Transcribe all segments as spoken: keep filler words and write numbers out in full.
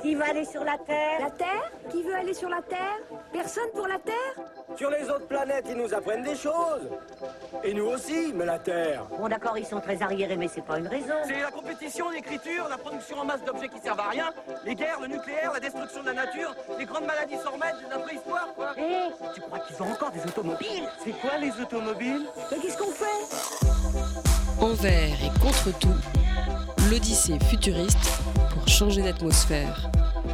Qui va aller sur la Terre? La Terre? Qui veut aller sur la Terre? Personne pour la Terre? Sur les autres planètes, ils nous apprennent des choses. Et nous aussi, mais la Terre. Bon d'accord, ils sont très arriérés, mais c'est pas une raison. C'est la compétition, l'écriture, la production en masse d'objets qui servent à rien, les guerres, le nucléaire, la destruction de la nature, les grandes maladies sans remède, la préhistoire, quoi. Hé, hey, tu crois qu'ils ont encore des automobiles? C'est quoi les automobiles? Mais qu'est-ce qu'on fait? Envers et contre tout, l'Odyssée futuriste pour changer d'atmosphère.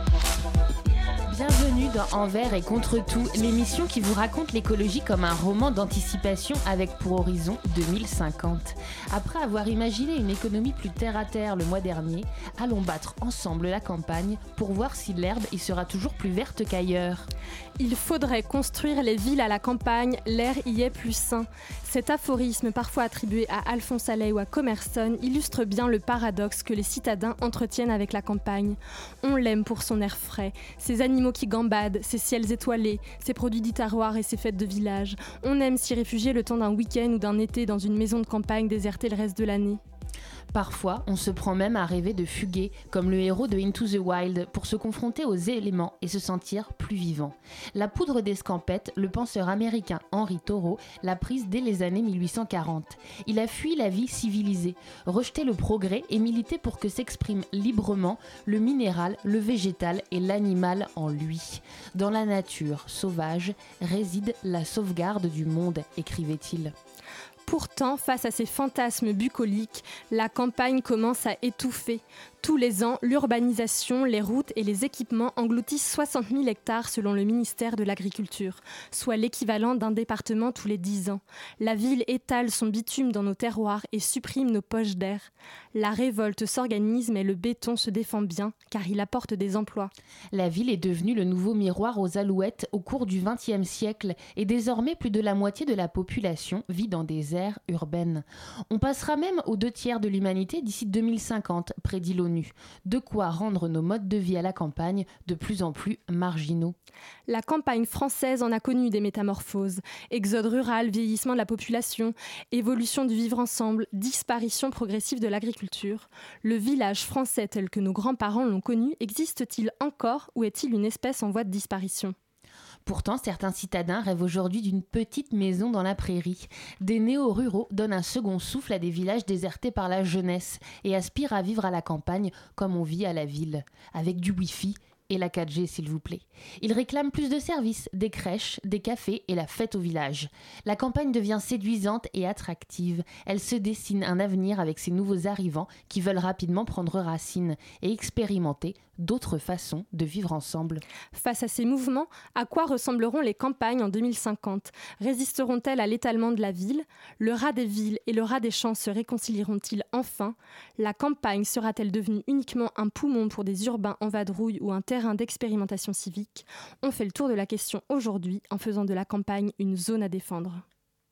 Bienvenue dans Envers et contre tout, l'émission qui vous raconte l'écologie comme un roman d'anticipation avec pour horizon deux mille cinquante. Après avoir imaginé une économie plus terre-à-terre le mois dernier, allons battre ensemble la campagne pour voir si l'herbe y sera toujours plus verte qu'ailleurs. Il faudrait construire les villes à la campagne, l'air y est plus sain. Cet aphorisme, parfois attribué à Alphonse Allais ou à Commerson, illustre bien le paradoxe que les citadins entretiennent avec la campagne. On l'aime pour son air frais, ses animaux qui gambadent, ses ciels étoilés, ses produits du terroir et ses fêtes de village. On aime s'y réfugier le temps d'un week-end ou d'un été dans une maison de campagne désertée le reste de l'année. Parfois, on se prend même à rêver de fuguer, comme le héros de Into the Wild, pour se confronter aux éléments et se sentir plus vivant. La poudre d'escampette, le penseur américain Henry Thoreau l'a prise dès les années mille huit cent quarante. Il a fui la vie civilisée, rejeté le progrès et milité pour que s'exprime librement le minéral, le végétal et l'animal en lui. Dans la nature sauvage réside la sauvegarde du monde, écrivait-il. Pourtant, face à ces fantasmes bucoliques, la campagne commence à étouffer. Tous les ans, l'urbanisation, les routes et les équipements engloutissent soixante mille hectares selon le ministère de l'Agriculture, soit l'équivalent d'un département tous les dix ans. La ville étale son bitume dans nos terroirs et supprime nos poches d'air. La révolte s'organise mais le béton se défend bien car il apporte des emplois. La ville est devenue le nouveau miroir aux alouettes au cours du vingtième siècle et désormais plus de la moitié de la population vit dans des aires urbaines. On passera même aux deux tiers de l'humanité d'ici deux mille cinquante, prédit l'ONU. De quoi rendre nos modes de vie à la campagne de plus en plus marginaux. La campagne française en a connu des métamorphoses. Exode rural, vieillissement de la population, évolution du vivre ensemble, disparition progressive de l'agriculture. Le village français tel que nos grands-parents l'ont connu existe-t-il encore ou est-il une espèce en voie de disparition ? Pourtant, certains citadins rêvent aujourd'hui d'une petite maison dans la prairie. Des néo-ruraux donnent un second souffle à des villages désertés par la jeunesse et aspirent à vivre à la campagne comme on vit à la ville, avec du Wi-Fi et la quatre G s'il vous plaît. Ils réclament plus de services, des crèches, des cafés et la fête au village. La campagne devient séduisante et attractive. Elle se dessine un avenir avec ces nouveaux arrivants qui veulent rapidement prendre racine et expérimenter d'autres façons de vivre ensemble. Face à ces mouvements, à quoi ressembleront les campagnes en deux mille cinquante ? Résisteront-elles à l'étalement de la ville ? Le rat des villes et le rat des champs se réconcilieront-ils enfin ? La campagne sera-t-elle devenue uniquement un poumon pour des urbains en vadrouille ou un terrain d'expérimentation civique ? On fait le tour de la question aujourd'hui en faisant de la campagne une zone à défendre.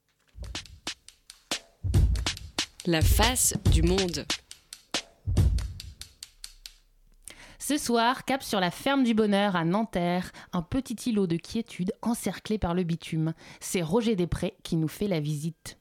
La face du monde. Ce soir, cap sur la ferme du Bonheur à Nanterre, un petit îlot de quiétude encerclé par le bitume. C'est Roger Després qui nous fait la visite.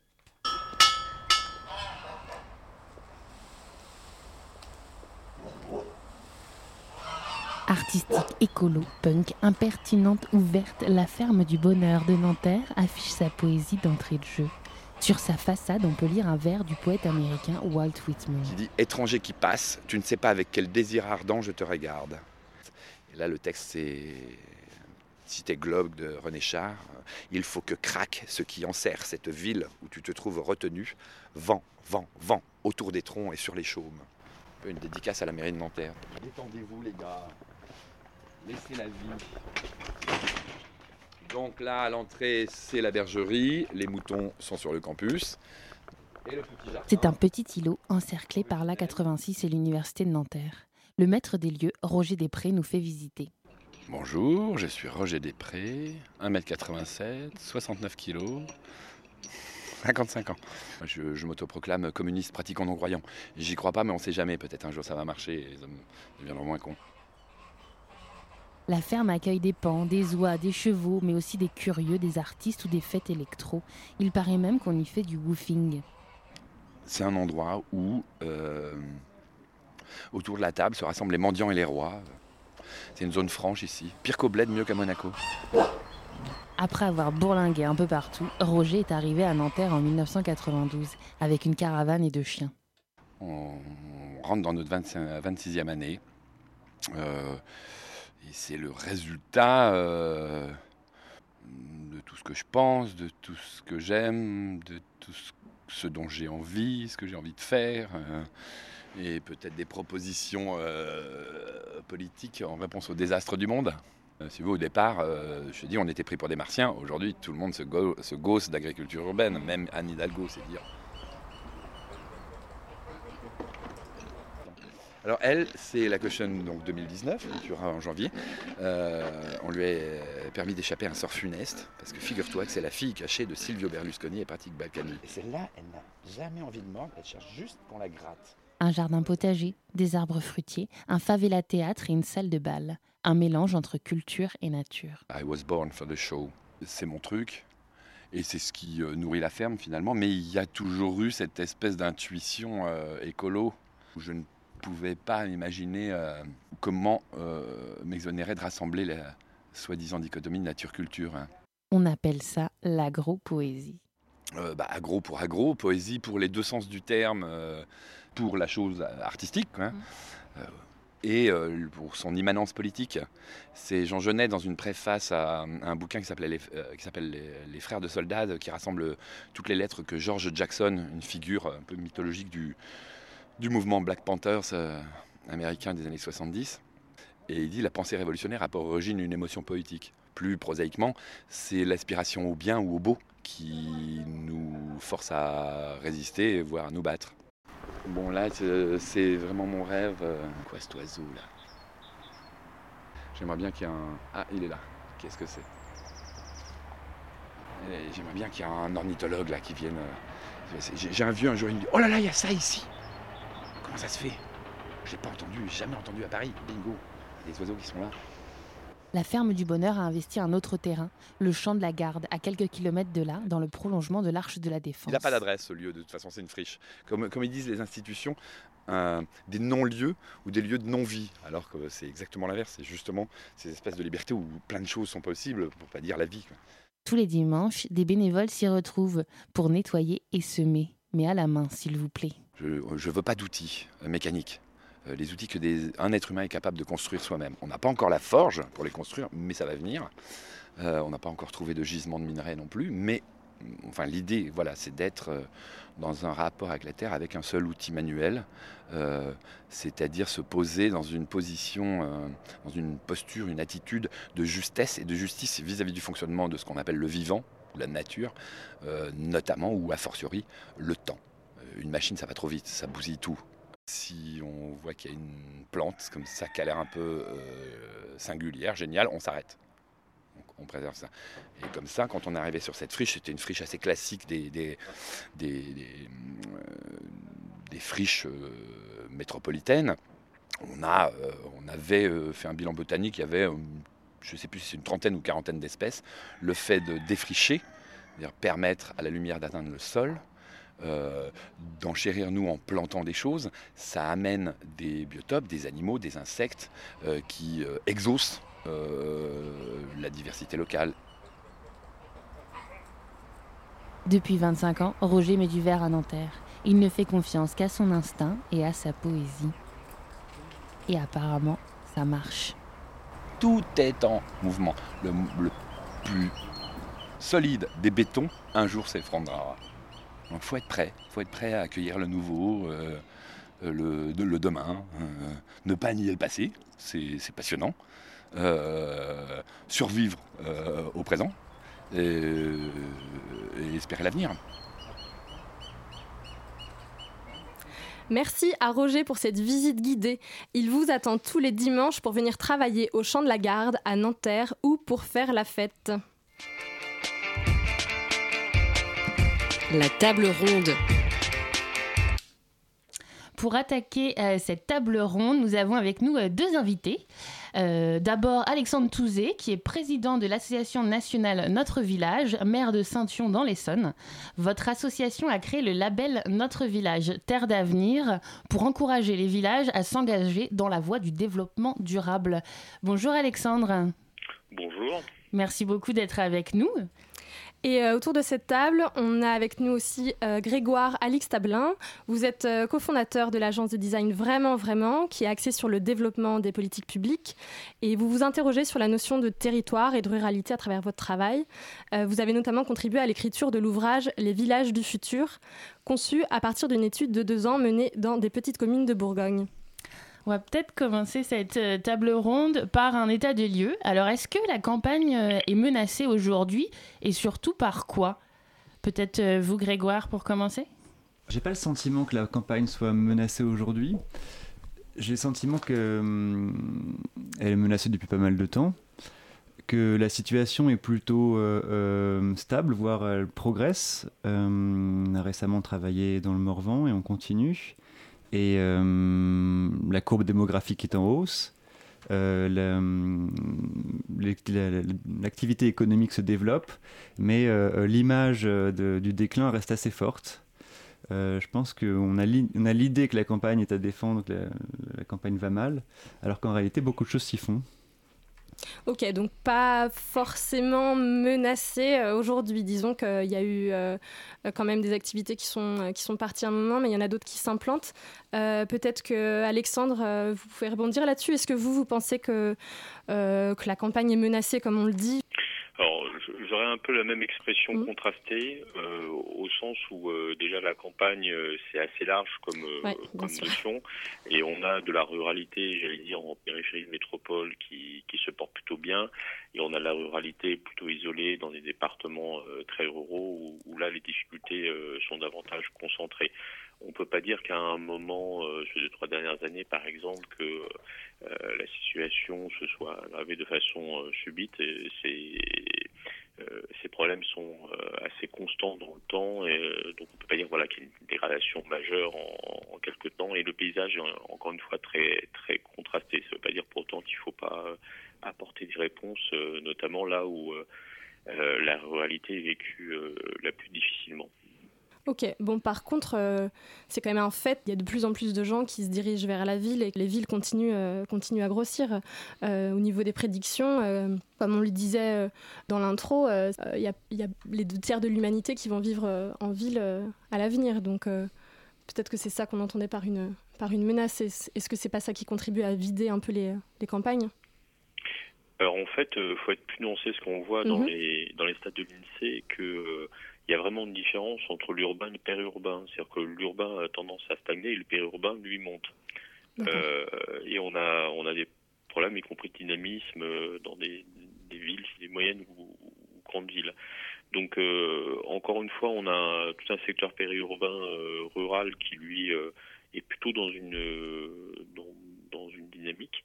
Artistique, écolo, punk, impertinente, ouverte, la ferme du Bonheur de Nanterre affiche sa poésie d'entrée de jeu. Sur sa façade, on peut lire un vers du poète américain Walt Whitman. Qui dit « Étranger qui passe, tu ne sais pas avec quel désir ardent je te regarde ». Et là, le texte, c'est Cité Globe de René Char. « Il faut que craque ce qui enserre cette ville où tu te trouves retenu. Vent, vent, vent, autour des troncs et sur les chaumes. » Un peu une dédicace à la mairie de Nanterre. Détendez-vous les gars, laissez la vie. Donc là, à l'entrée, c'est la bergerie. Les moutons sont sur le campus. Et le petit jardin. C'est un petit îlot encerclé par l'A quatre-vingt-six et l'université de Nanterre. Le maître des lieux, Roger Després, nous fait visiter. Bonjour, je suis Roger Després, un mètre quatre-vingt-sept, soixante-neuf kilos, cinquante-cinq ans. Je, je m'autoproclame communiste pratiquant non-croyant. J'y crois pas, mais on sait jamais. Peut-être un jour ça va marcher et les hommes deviendront moins cons. La ferme accueille des paons, des oies, des chevaux, mais aussi des curieux, des artistes ou des fêtes électro. Il paraît même qu'on y fait du woofing. C'est un endroit où, euh, autour de la table, se rassemblent les mendiants et les rois. C'est une zone franche ici. Pire qu'au Bled, mieux qu'à Monaco. Après avoir bourlingué un peu partout, Roger est arrivé à Nanterre en dix-neuf cent quatre-vingt-douze avec une caravane et deux chiens. On rentre dans notre vingt-sixième année. Euh, et c'est le résultat euh, de tout ce que je pense, de tout ce que j'aime, de tout ce dont j'ai envie, ce que j'ai envie de faire. Euh, et peut-être des propositions euh, politiques en réponse au désastre du monde. Euh, si vous, au départ, euh, je te dis, on était pris pour des martiens. Aujourd'hui, tout le monde se, go- se gausse d'agriculture urbaine. Même Anne Hidalgo, c'est dire. Alors elle, c'est la caution donc deux mille dix-neuf, qui durera en janvier. Euh, on lui a permis d'échapper à un sort funeste, parce que figure-toi que c'est la fille cachée de Silvio Berlusconi et Patrick Balkany. Et celle-là, elle n'a jamais envie de mordre, elle cherche juste qu'on la gratte. Un jardin potager, des arbres fruitiers, un favela théâtre et une salle de bal. Un mélange entre culture et nature. I was born for the show. C'est mon truc. Et c'est ce qui euh, nourrit la ferme finalement. Mais il y a toujours eu cette espèce d'intuition euh, écolo où je ne pouvais pas imaginer euh, comment euh, m'exonérer de rassembler la soi-disant dichotomie nature-culture. Hein. On appelle ça l'agro-poésie. Euh, bah, agro pour agro, poésie pour les deux sens du terme, euh, pour la chose artistique, hein. mmh. euh, et euh, pour son immanence politique. C'est Jean Genet dans une préface à, à un bouquin qui s'appelle, les, euh, qui s'appelle les, les Frères de Soldats, qui rassemble toutes les lettres que George Jackson, une figure un peu mythologique du, du mouvement Black Panthers euh, américain des années soixante-dix, et il dit la pensée révolutionnaire a pour origine une émotion poétique. Plus prosaïquement, c'est l'aspiration au bien ou au beau qui nous force à résister, voire à nous battre. Bon là, c'est vraiment mon rêve. Quoi cet oiseau là? J'aimerais bien qu'il y ait un... Ah, il est là. Qu'est-ce que c'est? J'aimerais bien qu'il y ait un ornithologue là qui vienne... J'ai un vieux un jour, il me dit « Oh là là, il y a ça ici !» Comment ça se fait? Je l'ai pas entendu, jamais entendu à Paris. Bingo, les oiseaux qui sont là. La ferme du Bonheur a investi un autre terrain, le champ de la Garde, à quelques kilomètres de là, dans le prolongement de l'Arche de la Défense. Il n'a pas d'adresse, ce lieu, de toute façon, c'est une friche. Comme, comme ils disent les institutions, euh, des non-lieux ou des lieux de non-vie. Alors que c'est exactement l'inverse, c'est justement ces espaces de liberté où plein de choses sont possibles, pour ne pas dire la vie, quoi. Tous les dimanches, des bénévoles s'y retrouvent pour nettoyer et semer, mais à la main, s'il vous plaît. Je ne veux pas d'outils euh, mécaniques. Les outils que des, un être humain est capable de construire soi-même. On n'a pas encore la forge pour les construire, mais ça va venir. Euh, on n'a pas encore trouvé de gisement de minerais non plus, mais enfin, l'idée, voilà, c'est d'être dans un rapport avec la Terre avec un seul outil manuel, euh, c'est-à-dire se poser dans une position, euh, dans une posture, une attitude de justesse et de justice vis-à-vis du fonctionnement de ce qu'on appelle le vivant, la nature, euh, notamment, ou a fortiori, le temps. Une machine, ça va trop vite, ça bousille tout. Si on voit qu'il y a une plante comme ça qui a l'air un peu euh, singulière, géniale, on s'arrête. Donc on préserve ça. Et comme ça, quand on est arrivé sur cette friche, c'était une friche assez classique des, des, des, des, euh, des friches euh, métropolitaines. On, a, euh, on avait euh, fait un bilan botanique, il y avait, euh, je ne sais plus si c'est une trentaine ou quarantaine d'espèces. Le fait de défricher, c'est-à-dire permettre à la lumière d'atteindre le sol, Euh, d'enchérir nous en plantant des choses, ça amène des biotopes, des animaux, des insectes euh, qui euh, exaucent euh, la diversité locale. Depuis vingt-cinq ans, Roger met du verre à Nanterre. Il ne fait confiance qu'à son instinct et à sa poésie. Et apparemment, ça marche. Tout est en mouvement. Le, le plus solide des bétons, un jour s'effondrera. Donc il faut être prêt, il faut être prêt à accueillir le nouveau, euh, le, le demain, euh, ne pas nier le passé, c'est, c'est passionnant, euh, survivre euh, au présent et, et espérer l'avenir. Merci à Roger pour cette visite guidée. Il vous attend tous les dimanches pour venir travailler au Champ de la Garde à Nanterre ou pour faire la fête. La table ronde. Pour attaquer euh, cette table ronde, nous avons avec nous euh, deux invités. Euh, d'abord Alexandre Touzé, qui est président de l'association nationale Notre Village, maire de Saint-Yon dans l'Essonne. Votre association a créé le label Notre Village, Terre d'avenir, pour encourager les villages à s'engager dans la voie du développement durable. Bonjour Alexandre. Bonjour. Merci beaucoup d'être avec nous. Et euh, autour de cette table, on a avec nous aussi euh, Grégoire Alix-Tablin. Vous êtes euh, cofondateur de l'agence de design Vraiment Vraiment, qui est axée sur le développement des politiques publiques. Et vous vous interrogez sur la notion de territoire et de ruralité à travers votre travail. Euh, vous avez notamment contribué à l'écriture de l'ouvrage Les villages du futur, conçu à partir d'une étude de deux ans menée dans des petites communes de Bourgogne. On va peut-être commencer cette table ronde par un état des lieux. Alors, est-ce que la campagne est menacée aujourd'hui et surtout par quoi ? Peut-être vous, Grégoire, pour commencer ? J'ai pas le sentiment que la campagne soit menacée aujourd'hui. J'ai le sentiment qu'elle hum, est menacée depuis pas mal de temps, que la situation est plutôt euh, euh, stable, voire elle progresse. Euh, on a récemment travaillé dans le Morvan et on continue. Et euh, la courbe démographique est en hausse, euh, la, la, l'activité économique se développe, mais euh, l'image de, du déclin reste assez forte. Euh, je pense qu'on a, li, on a l'idée que la campagne est à défendre, que la, la campagne va mal, alors qu'en réalité, beaucoup de choses s'y font. Ok, donc pas forcément menacé euh, aujourd'hui. Disons qu'il y a eu euh, quand même des activités qui sont, euh, qui sont parties à un moment, mais il y en a d'autres qui s'implantent. Euh, peut-être que Alexandre, euh, vous pouvez rebondir là-dessus. Est-ce que vous, vous pensez que, euh, que la campagne est menacée, comme on le dit ? Alors, j'aurais un peu la même expression mmh. contrastée, euh, au sens où euh, déjà la campagne, euh, c'est assez large comme, euh, ouais, comme notion, et on a de la ruralité, j'allais dire, en périphérie de métropole qui, qui se porte plutôt bien, et on a de la ruralité plutôt isolée dans des départements euh, très ruraux où, où là les difficultés euh, sont davantage concentrées. On ne peut pas dire qu'à un moment, euh, ces deux, trois dernières années, par exemple, que euh, la situation se soit aggravée de façon euh, subite. Et c'est, euh, ces problèmes sont euh, assez constants dans le temps, et euh, donc on ne peut pas dire voilà, qu'il y a une dégradation majeure en, en quelques temps. Et le paysage est encore une fois très, très contrasté. Ça ne veut pas dire pour autant qu'il ne faut pas euh, apporter des réponses, euh, notamment là où euh, la ruralité est vécue euh, la plus difficilement. Ok, bon par contre, euh, c'est quand même un fait, il y a de plus en plus de gens qui se dirigent vers la ville et que les villes continuent, euh, continuent à grossir. Euh, au niveau des prédictions, euh, comme on le disait euh, dans l'intro, il euh, y, y a les deux tiers de l'humanité qui vont vivre euh, en ville euh, à l'avenir. Donc euh, peut-être que c'est ça qu'on entendait par une, par une menace. Est-ce, est-ce que c'est pas ça qui contribue à vider un peu les, les campagnes ? Alors en fait, il euh, faut être plus nuancé, ce qu'on voit dans, mmh. les, dans les stats de l'INSEE, que... Euh, il y a vraiment une différence entre l'urbain et le périurbain. C'est-à-dire que l'urbain a tendance à stagner et le périurbain, lui, monte. Euh, et on a, on a des problèmes, y compris de dynamisme, dans des, des villes, des moyennes ou, ou grandes villes. Donc, euh, encore une fois, on a tout un secteur périurbain euh, rural qui, lui, euh, est plutôt dans une, euh, dans, dans une dynamique.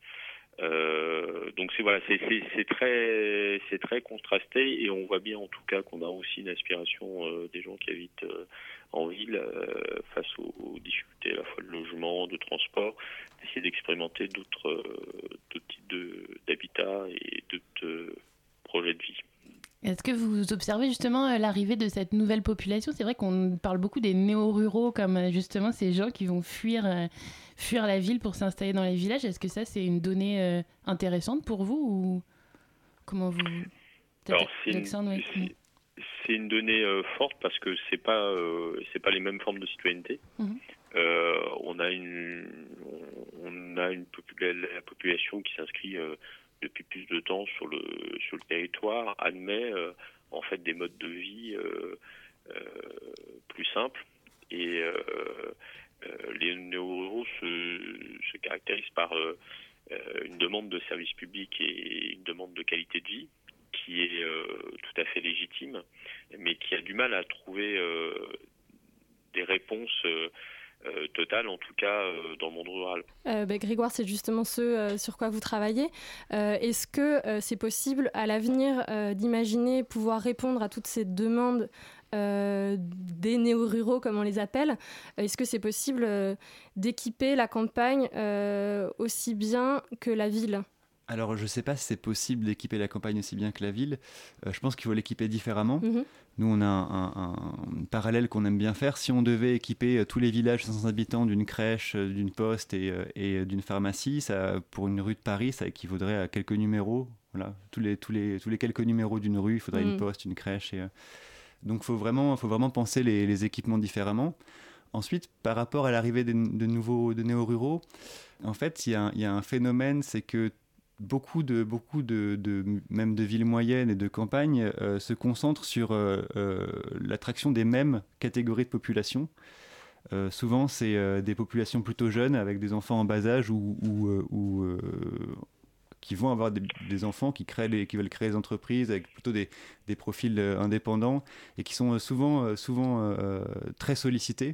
Euh, donc c'est voilà, c'est, c'est, c'est très, c'est très contrasté, et on voit bien en tout cas qu'on a aussi une aspiration euh, des gens qui habitent euh, en ville euh, face aux, aux difficultés à la fois de logement, de transport, d'essayer d'expérimenter d'autres, euh, d'autres types de, d'habitat et d'autres euh, projets de vie. Est-ce que vous observez justement l'arrivée de cette nouvelle population ? C'est vrai qu'on parle beaucoup des néo-ruraux comme justement ces gens qui vont fuir, euh, fuir la ville pour s'installer dans les villages. Est-ce que ça, c'est une donnée euh, intéressante pour vous ou comment vous... Peut-être Alors, c'est une, c'est, c'est une donnée euh, forte parce que c'est pas, euh, c'est pas les mêmes formes de citoyenneté. Mmh. Euh, on a une, on a une popula- la population qui s'inscrit... Euh, depuis plus de temps sur le sur le territoire, admet euh, en fait des modes de vie euh, euh, plus simples, et euh, euh, les néo-ruraux se, se caractérisent par euh, une demande de services publics et une demande de qualité de vie qui est euh, tout à fait légitime, mais qui a du mal à trouver euh, des réponses euh, Euh, total, en tout cas euh, dans le monde rural. Euh, bah, Grégoire, c'est justement ce euh, sur quoi vous travaillez. Euh, est-ce que euh, c'est possible à l'avenir euh, d'imaginer pouvoir répondre à toutes ces demandes euh, des néo-ruraux, comme on les appelle. Est-ce que c'est possible euh, d'équiper la campagne euh, aussi bien que la ville ? Alors, je ne sais pas si c'est possible d'équiper la campagne aussi bien que la ville. Euh, je pense qu'il faut l'équiper différemment. Mmh. Nous, on a un, un, un parallèle qu'on aime bien faire. Si on devait équiper tous les villages de cinq cents habitants d'une crèche, d'une poste et, et d'une pharmacie, ça, pour une rue de Paris, ça équivaudrait à quelques numéros. Voilà. Tous, les, tous, les, tous les quelques numéros d'une rue, il faudrait mmh. une poste, une crèche. Et, euh... Donc, il faut vraiment, faut vraiment penser les, les équipements différemment. Ensuite, par rapport à l'arrivée de, de nouveaux de néo-ruraux, en fait, il y, y a un phénomène, c'est que beaucoup de beaucoup de, de même de villes moyennes et de campagnes euh, se concentrent sur euh, euh, l'attraction des mêmes catégories de population. Euh, souvent, c'est euh, des populations plutôt jeunes avec des enfants en bas âge ou, ou, euh, ou euh, qui vont avoir des, des enfants qui créent les, qui veulent créer des entreprises avec plutôt des, des profils euh, indépendants et qui sont souvent souvent euh, très sollicités.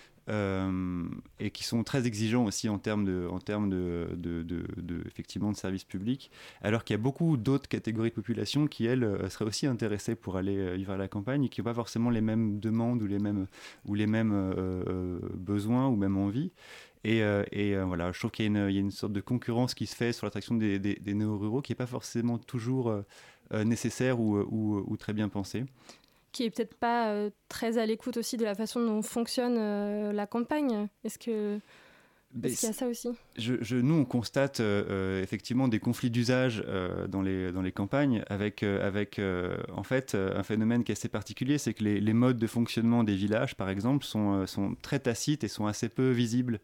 Euh, et qui sont très exigeants aussi en termes de, en termes de, de, de, de, effectivement de services publics, alors qu'il y a beaucoup d'autres catégories de population qui, elles, seraient aussi intéressées pour aller vivre à la campagne et qui n'ont pas forcément les mêmes demandes ou les mêmes, ou les mêmes euh, besoins ou même envies. Et, euh, et euh, voilà, je trouve qu'il y a, une, il y a une sorte de concurrence qui se fait sur l'attraction des, des, des néo-ruraux qui n'est pas forcément toujours euh, nécessaire ou, ou, ou très bien pensée. Qui est peut-être pas euh, très à l'écoute aussi de la façon dont fonctionne euh, la campagne. Est-ce que Mais est-ce qu'il y a ça aussi ? je, je, Nous, on constate euh, effectivement des conflits d'usage euh, dans, les, dans les campagnes avec, euh, avec euh, en fait, un phénomène qui est assez particulier, c'est que les, les modes de fonctionnement des villages, par exemple, sont, euh, sont très tacites et sont assez peu visibles.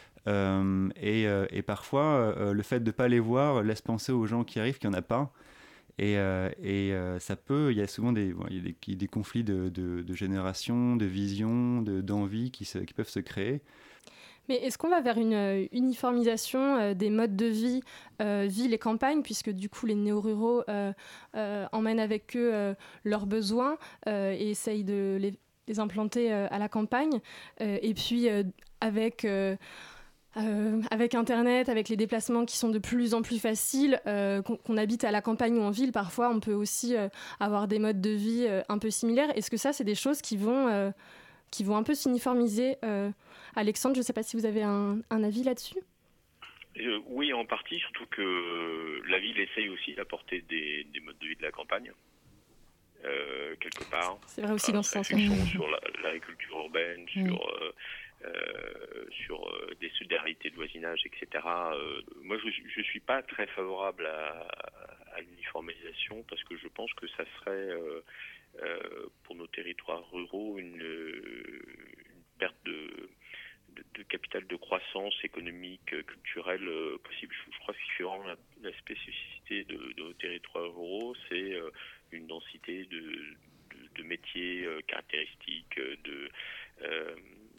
Euh, et, euh, et parfois, euh, le fait de ne pas les voir laisse penser aux gens qui arrivent qu'il n'y en a pas. Et, euh, et euh, ça peut, il y a souvent des, bon, il y a des, des conflits de, de, de génération, de vision, de, d'envie qui, se, qui peuvent se créer. Mais est-ce qu'on va vers une uniformisation euh, des modes de vie, euh, ville et campagne, puisque du coup les néo-ruraux euh, euh, emmènent avec eux euh, leurs besoins euh, et essayent de les, les implanter euh, à la campagne, euh, et puis euh, avec... Euh, Euh, avec Internet, avec les déplacements qui sont de plus en plus faciles, euh, qu'on, qu'on habite à la campagne ou en ville, parfois on peut aussi euh, avoir des modes de vie euh, un peu similaires. Est-ce que ça, c'est des choses qui vont, euh, qui vont un peu s'uniformiser euh, Alexandre, je ne sais pas si vous avez un, un avis là-dessus. Euh, oui, en partie, surtout que la ville essaye aussi d'apporter des, des modes de vie de la campagne, euh, quelque part. C'est vrai aussi euh, dans ce sens. Sur la, l'agriculture urbaine, mmh. sur... Euh, Euh, sur euh, des solidarités de voisinage, et cetera. Euh, moi, je ne suis pas très favorable à, à l'uniformisation parce que je pense que ça serait, euh, euh, pour nos territoires ruraux, une, une perte de, de, de capital de croissance économique, culturelle euh, possible. Je, je crois que ce qui fait vraiment la, la spécificité de, de nos territoires ruraux, c'est euh, une densité de, de, de métiers euh, caractéristiques, de... Euh,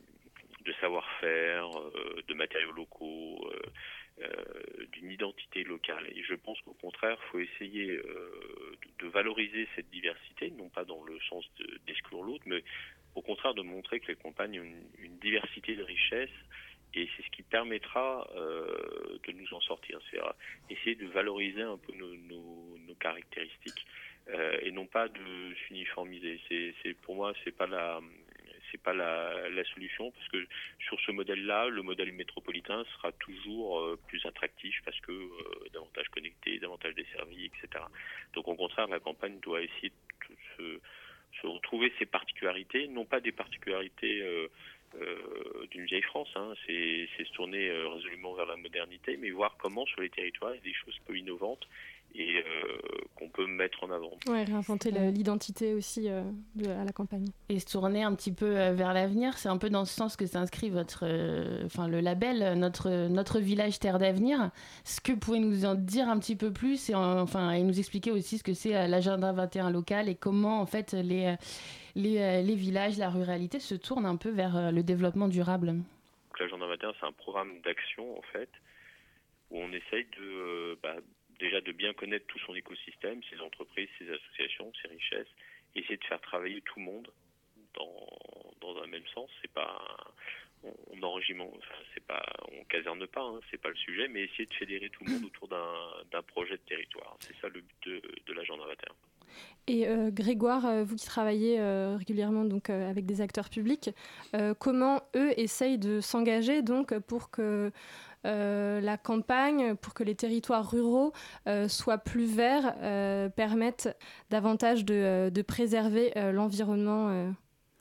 de savoir-faire, euh, de matériaux locaux, euh, euh, d'une identité locale. Et je pense qu'au contraire, il faut essayer euh, de, de valoriser cette diversité, non pas dans le sens de, d'exclure l'autre, mais au contraire de montrer que les campagnes ont une, une diversité de richesses, et c'est ce qui permettra euh, de nous en sortir. C'est-à-dire essayer de valoriser un peu nos, nos, nos caractéristiques euh, et non pas de s'uniformiser. C'est, c'est, pour moi, c'est pas la... c'est pas la, la solution, parce que sur ce modèle-là, le modèle métropolitain sera toujours euh, plus attractif parce que euh, davantage connecté, davantage desservi, et cetera. Donc au contraire, la campagne doit essayer de se, se retrouver ses particularités, non pas des particularités euh, euh, d'une vieille France, hein. c'est, c'est se tourner euh, résolument vers la modernité, mais voir comment sur les territoires il y a des choses peu innovantes et euh, qu'on peut mettre en avant. Ouais, réinventer le, l'identité aussi euh, de, à la campagne. Et se tourner un petit peu euh, vers l'avenir, c'est un peu dans ce sens que s'inscrit votre, euh, enfin le label, notre, notre village terre d'avenir. Est-ce que vous pouvez nous en dire un petit peu plus et, en, enfin, et nous expliquer aussi ce que c'est euh, l'agenda vingt et un local et comment en fait les, les, les villages, la ruralité se tournent un peu vers euh, le développement durable. Donc, l'agenda vingt et un, c'est un programme d'action en fait, où on essaye de... Euh, bah, déjà de bien connaître tout son écosystème, ses entreprises, ses associations, ses richesses, et essayer de faire travailler tout le monde dans, dans un même sens. C'est pas on, on enrégime, enfin, c'est pas on caserne pas, hein, c'est pas le sujet, mais essayer de fédérer tout le monde autour d'un, d'un projet de territoire. C'est ça le but de, de l'agenda vingt et un. Et euh, Grégoire, euh, vous qui travaillez euh, régulièrement donc, euh, avec des acteurs publics, euh, comment eux essayent de s'engager donc, pour que euh, la campagne, pour que les territoires ruraux euh, soient plus verts, euh, permettent davantage de, de préserver euh, l'environnement euh...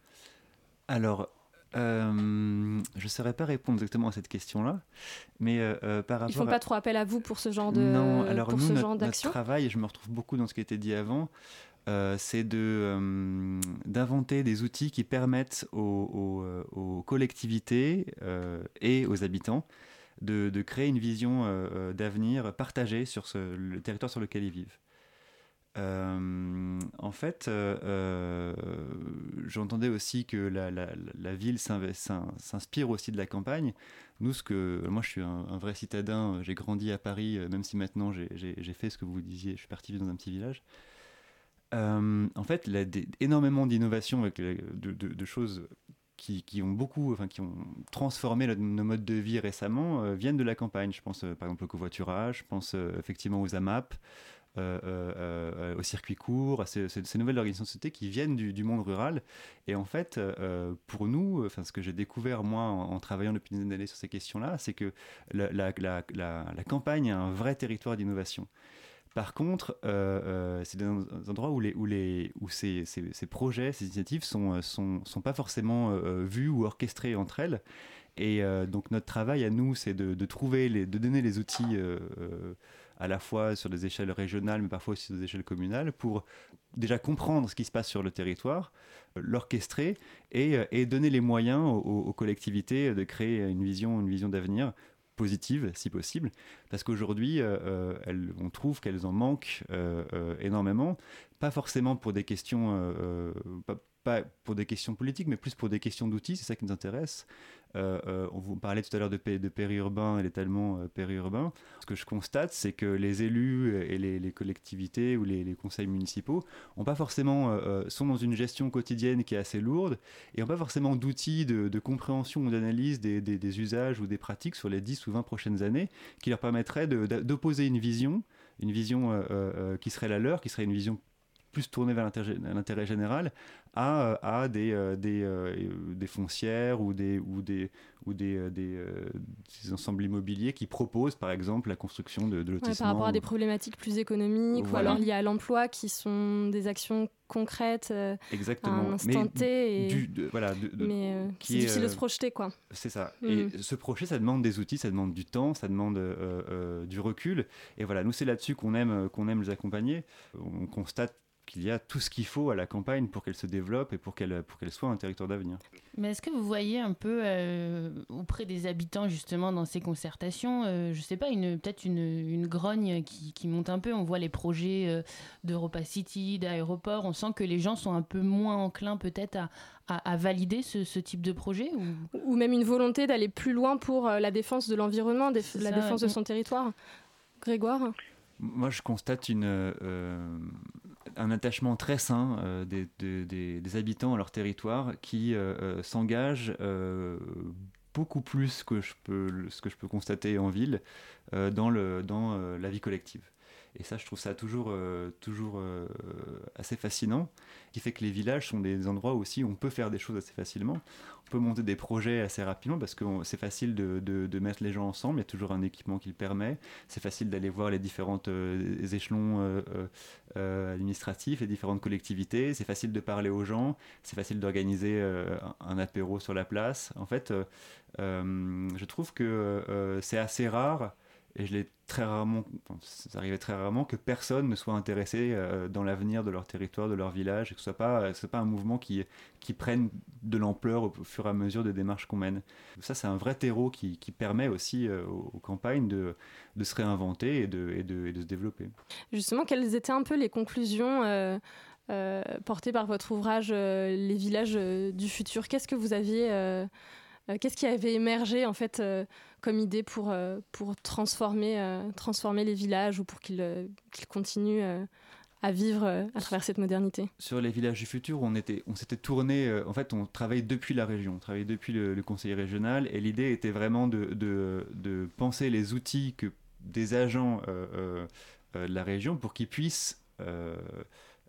Alors, euh, je ne saurais pas répondre exactement à cette question-là, mais euh, euh, par rapport Ils ne font à... pas trop appel à vous pour ce genre de Non, alors pour nous, ce notre, genre notre d'action. travail, et je me retrouve beaucoup dans ce qui a été dit avant, euh, c'est de, euh, d'inventer des outils qui permettent aux, aux, aux collectivités euh, et aux habitants de, de créer une vision euh, d'avenir partagée sur ce, le territoire sur lequel ils vivent. Euh, en fait, euh, euh, j'entendais aussi que la, la, la ville s'inspire aussi de la campagne. Nous, ce que, moi, je suis un, un vrai citadin, j'ai grandi à Paris, même si maintenant j'ai, j'ai, j'ai fait ce que vous disiez, je suis parti vivre dans un petit village. Euh, en fait, il y a des, énormément d'innovations, avec, de, de, de choses qui, qui ont beaucoup, enfin, qui ont transformé le, nos modes de vie récemment, euh, viennent de la campagne. Je pense, euh, par exemple, au covoiturage, je pense euh, effectivement aux AMAP. Euh, euh, euh, au circuit court, à ces, ces nouvelles organisations de société qui viennent du, du monde rural. Et en fait, euh, pour nous, enfin, ce que j'ai découvert moi en, en travaillant depuis une année sur ces questions-là, c'est que la, la, la, la, la campagne a un vrai territoire d'innovation. Par contre, euh, euh, c'est des endroits où, les, où, les, où ces, ces, ces projets, ces initiatives sont, sont, sont pas forcément euh, vus ou orchestrés entre elles. Et euh, donc notre travail à nous, c'est de, de trouver, les, de donner les outils euh, euh, à la fois sur des échelles régionales, mais parfois aussi sur des échelles communales, pour déjà comprendre ce qui se passe sur le territoire, l'orchestrer et, et donner les moyens aux, aux collectivités de créer une vision, une vision d'avenir positive, si possible, parce qu'aujourd'hui, euh, elles, on trouve qu'elles en manquent euh, euh, énormément, pas forcément pour des questions, euh, pas, pas pour des questions politiques, mais plus pour des questions d'outils, c'est ça qui nous intéresse. Euh, euh, on vous parlait tout à l'heure de, pé- de périurbain et l'étalement euh, périurbain. Ce que je constate, c'est que les élus et les, les collectivités ou les, les conseils municipaux ont pas forcément, euh, sont dans une gestion quotidienne qui est assez lourde et n'ont pas forcément d'outils de, de compréhension ou d'analyse des, des, des usages ou des pratiques sur les dix ou vingt prochaines années qui leur permettraient de, d'opposer une vision, une vision euh, euh, qui serait la leur, qui serait une vision plus tournée vers l'intérêt, l'intérêt général, à, à des, euh, des, euh, des foncières ou des, ou des, ou des, euh, des, euh, des ensembles immobiliers qui proposent, par exemple, la construction de, de lotissements. Ouais, par rapport à ou... des problématiques plus économiques Voilà. ou alors liées à l'emploi, qui sont des actions concrètes euh, Exactement. à un instant Mais T. Et... Du, de, voilà, de, de, Mais euh, c'est est, difficile euh, de se projeter, quoi. C'est ça. Mm. Et se projeter, ça demande des outils, ça demande du temps, ça demande euh, euh, du recul. Et voilà, nous, c'est là-dessus qu'on aime, qu'on aime les accompagner. On constate qu'il y a tout ce qu'il faut à la campagne pour qu'elle se développe et pour qu'elle, pour qu'elle soit un territoire d'avenir. Mais est-ce que vous voyez un peu euh, auprès des habitants justement dans ces concertations, euh, je sais pas, une, peut-être une, une grogne qui, qui monte un peu, on voit les projets euh, d'Europa City, d'aéroport, on sent que les gens sont un peu moins enclins peut-être à, à, à valider ce, ce type de projet ou... ou même une volonté d'aller plus loin pour euh, la défense de l'environnement, déf- la ça, défense ouais. de son territoire. Grégoire ? Moi, je constate une, euh, un attachement très sain euh, des, des, des, des habitants à leur territoire qui euh, s'engagent euh, beaucoup plus que je peux, ce que je peux constater en ville euh, dans, le, dans euh, la vie collective. Et ça, je trouve ça toujours, euh, toujours euh, assez fascinant, qui fait que les villages sont des endroits aussi où on peut faire des choses assez facilement. On peut monter des projets assez rapidement parce que on, c'est facile de, de, de mettre les gens ensemble, il y a toujours un équipement qui le permet. C'est facile d'aller voir les différents euh, échelons euh, euh, administratifs, les différentes collectivités. C'est facile de parler aux gens, c'est facile d'organiser euh, un apéro sur la place. En fait, euh, euh, je trouve que euh, c'est assez rare. Et je l'ai très rarement, enfin, ça arrivait très rarement que personne ne soit intéressé euh, dans l'avenir de leur territoire, de leur village, et que ce soit pas, ce soit pas un mouvement qui, qui prenne de l'ampleur au, au fur et à mesure des démarches qu'on mène. Ça, c'est un vrai terreau qui, qui permet aussi euh, aux, aux campagnes de, de se réinventer et de, et, de, et de se développer. Justement, quelles étaient un peu les conclusions euh, euh, portées par votre ouvrage euh, Les villages euh, du futur ? Qu'est-ce que vous aviez... Euh Qu'est-ce qui avait émergé en fait euh, comme idée pour, euh, pour transformer, euh, transformer les villages ou pour qu'ils, euh, qu'ils continuent euh, à vivre euh, à travers cette modernité ? Sur les villages du futur, on, était, on s'était tourné, euh, en fait on travaille depuis la région, on travaille depuis le, le conseil régional et l'idée était vraiment de, de, de penser les outils que des agents euh, euh, de la région pour qu'ils puissent... Euh,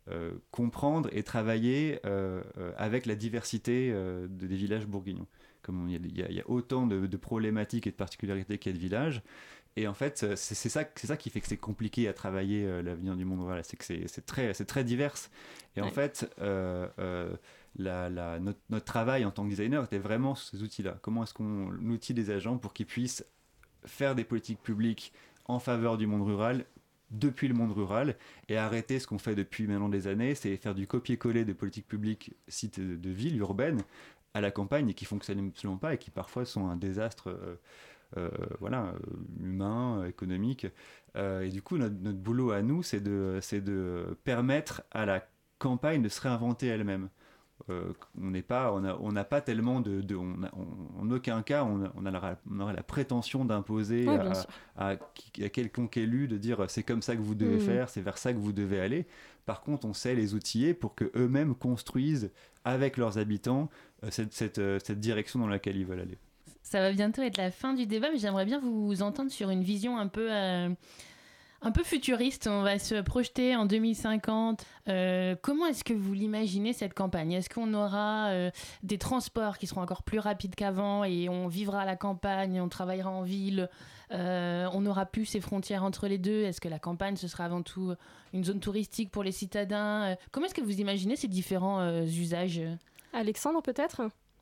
euh, comprendre et travailler euh, euh, avec la diversité euh, de, des villages bourguignons. Comme il y, y, y a autant de, de problématiques et de particularités qu'il y a de villages. Et en fait, c'est, c'est, ça, c'est ça qui fait que c'est compliqué à travailler euh, l'avenir du monde rural. C'est que c'est, c'est, très, c'est très divers. Et ouais. en fait, euh, euh, la, la, notre, notre travail en tant que designer était vraiment sur ces outils-là. Comment est-ce qu'on outille des agents pour qu'ils puissent faire des politiques publiques en faveur du monde rural depuis le monde rural et arrêter ce qu'on fait depuis maintenant des années, c'est faire du copier-coller des politiques publiques sites de, de villes urbaines à la campagne et qui ne fonctionnent absolument pas et qui parfois sont un désastre euh, euh, voilà, euh, humain, économique. Euh, et du coup, notre, notre boulot à nous, c'est de, c'est de permettre à la campagne de se réinventer elle-même. Euh, on n'est pas, on a, on n'a pas tellement de, de on a, on, en aucun cas on, a, on, a la, on aurait la prétention d'imposer ouais, à, à, à, à quelconque élu de dire c'est comme ça que vous devez mmh. faire, c'est vers ça que vous devez aller. Par contre, on sait les outiller pour que eux-mêmes construisent avec leurs habitants euh, cette, cette, euh, cette direction dans laquelle ils veulent aller. Ça va bientôt être la fin du débat, mais j'aimerais bien vous entendre sur une vision un peu euh... un peu futuriste. On va se projeter en deux mille cinquante. Euh, comment est-ce que vous l'imaginez, cette campagne ? Est-ce qu'on aura euh, des transports qui seront encore plus rapides qu'avant et on vivra à la campagne, on travaillera en ville, euh, on n'aura plus ces frontières entre les deux ? Est-ce que la campagne, ce sera avant tout une zone touristique pour les citadins ? Comment est-ce que vous imaginez ces différents euh, usages ? Alexandre, peut-être ?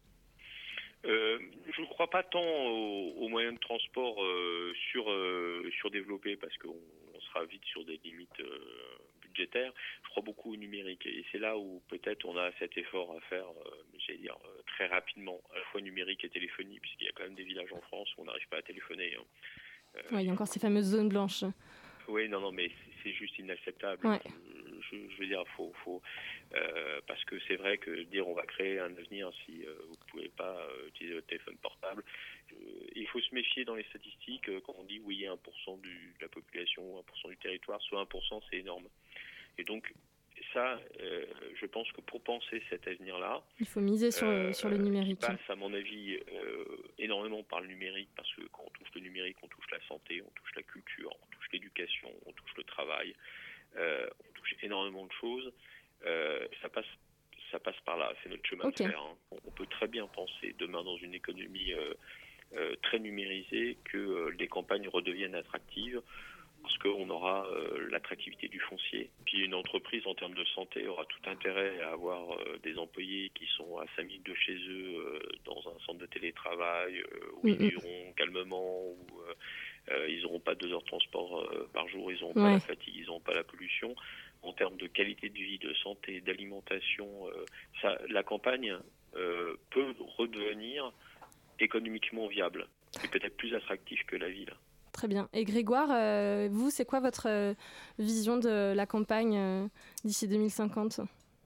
Euh, je ne crois pas tant aux, aux moyens de transport euh, sur, euh, surdéveloppés parce qu'on on sera vite sur des limites euh, budgétaires. Je crois beaucoup au numérique et c'est là où peut-être on a cet effort à faire, euh, j'allais dire, euh, très rapidement, à la fois numérique et téléphonie, puisqu'il y a quand même des villages en France où on n'arrive pas à téléphoner. Hein. Euh, oui, il y a encore ces fameuses zones blanches. Oui, non, non, mais c'est, c'est juste inacceptable. Ouais. Je, je veux dire, faut, faut, euh, parce que c'est vrai que dire on va créer un avenir si euh, vous pouvez pas euh, utiliser votre téléphone portable, euh, il faut se méfier dans les statistiques euh, quand on dit oui, un pour cent du, de la population, un pour cent du territoire, soit un pour cent, c'est énorme. Et donc ça, euh, je pense que pour penser cet avenir-là, il faut miser sur, euh, sur le numérique. Qui passe, à mon avis, euh, énormément par le numérique, parce que quand on touche le numérique, on touche la santé, on touche la culture, on touche l'éducation, on touche le travail. Euh, on touche énormément de choses. Euh, ça passe, ça passe par là. C'est notre chemin okay. de fer. Hein. On, on peut très bien penser demain dans une économie euh, euh, très numérisée que euh, les campagnes redeviennent attractives parce qu'on aura euh, l'attractivité du foncier. Puis une entreprise en termes de santé aura tout intérêt à avoir euh, des employés qui sont à cinq minutes de chez eux euh, dans un centre de télétravail euh, où mm-hmm. ils iront calmement, où euh, euh, ils n'auront pas deux heures de transport euh, par jour, ils n'auront ouais. pas la fatigue, ils n'auront pas la pollution. En termes de qualité de vie, de santé, d'alimentation, euh, ça, la campagne euh, peut redevenir économiquement viable et peut-être plus attractif que la ville. Très bien. Et Grégoire, euh, vous, c'est quoi votre euh, vision de la campagne euh, d'ici deux mille cinquante ?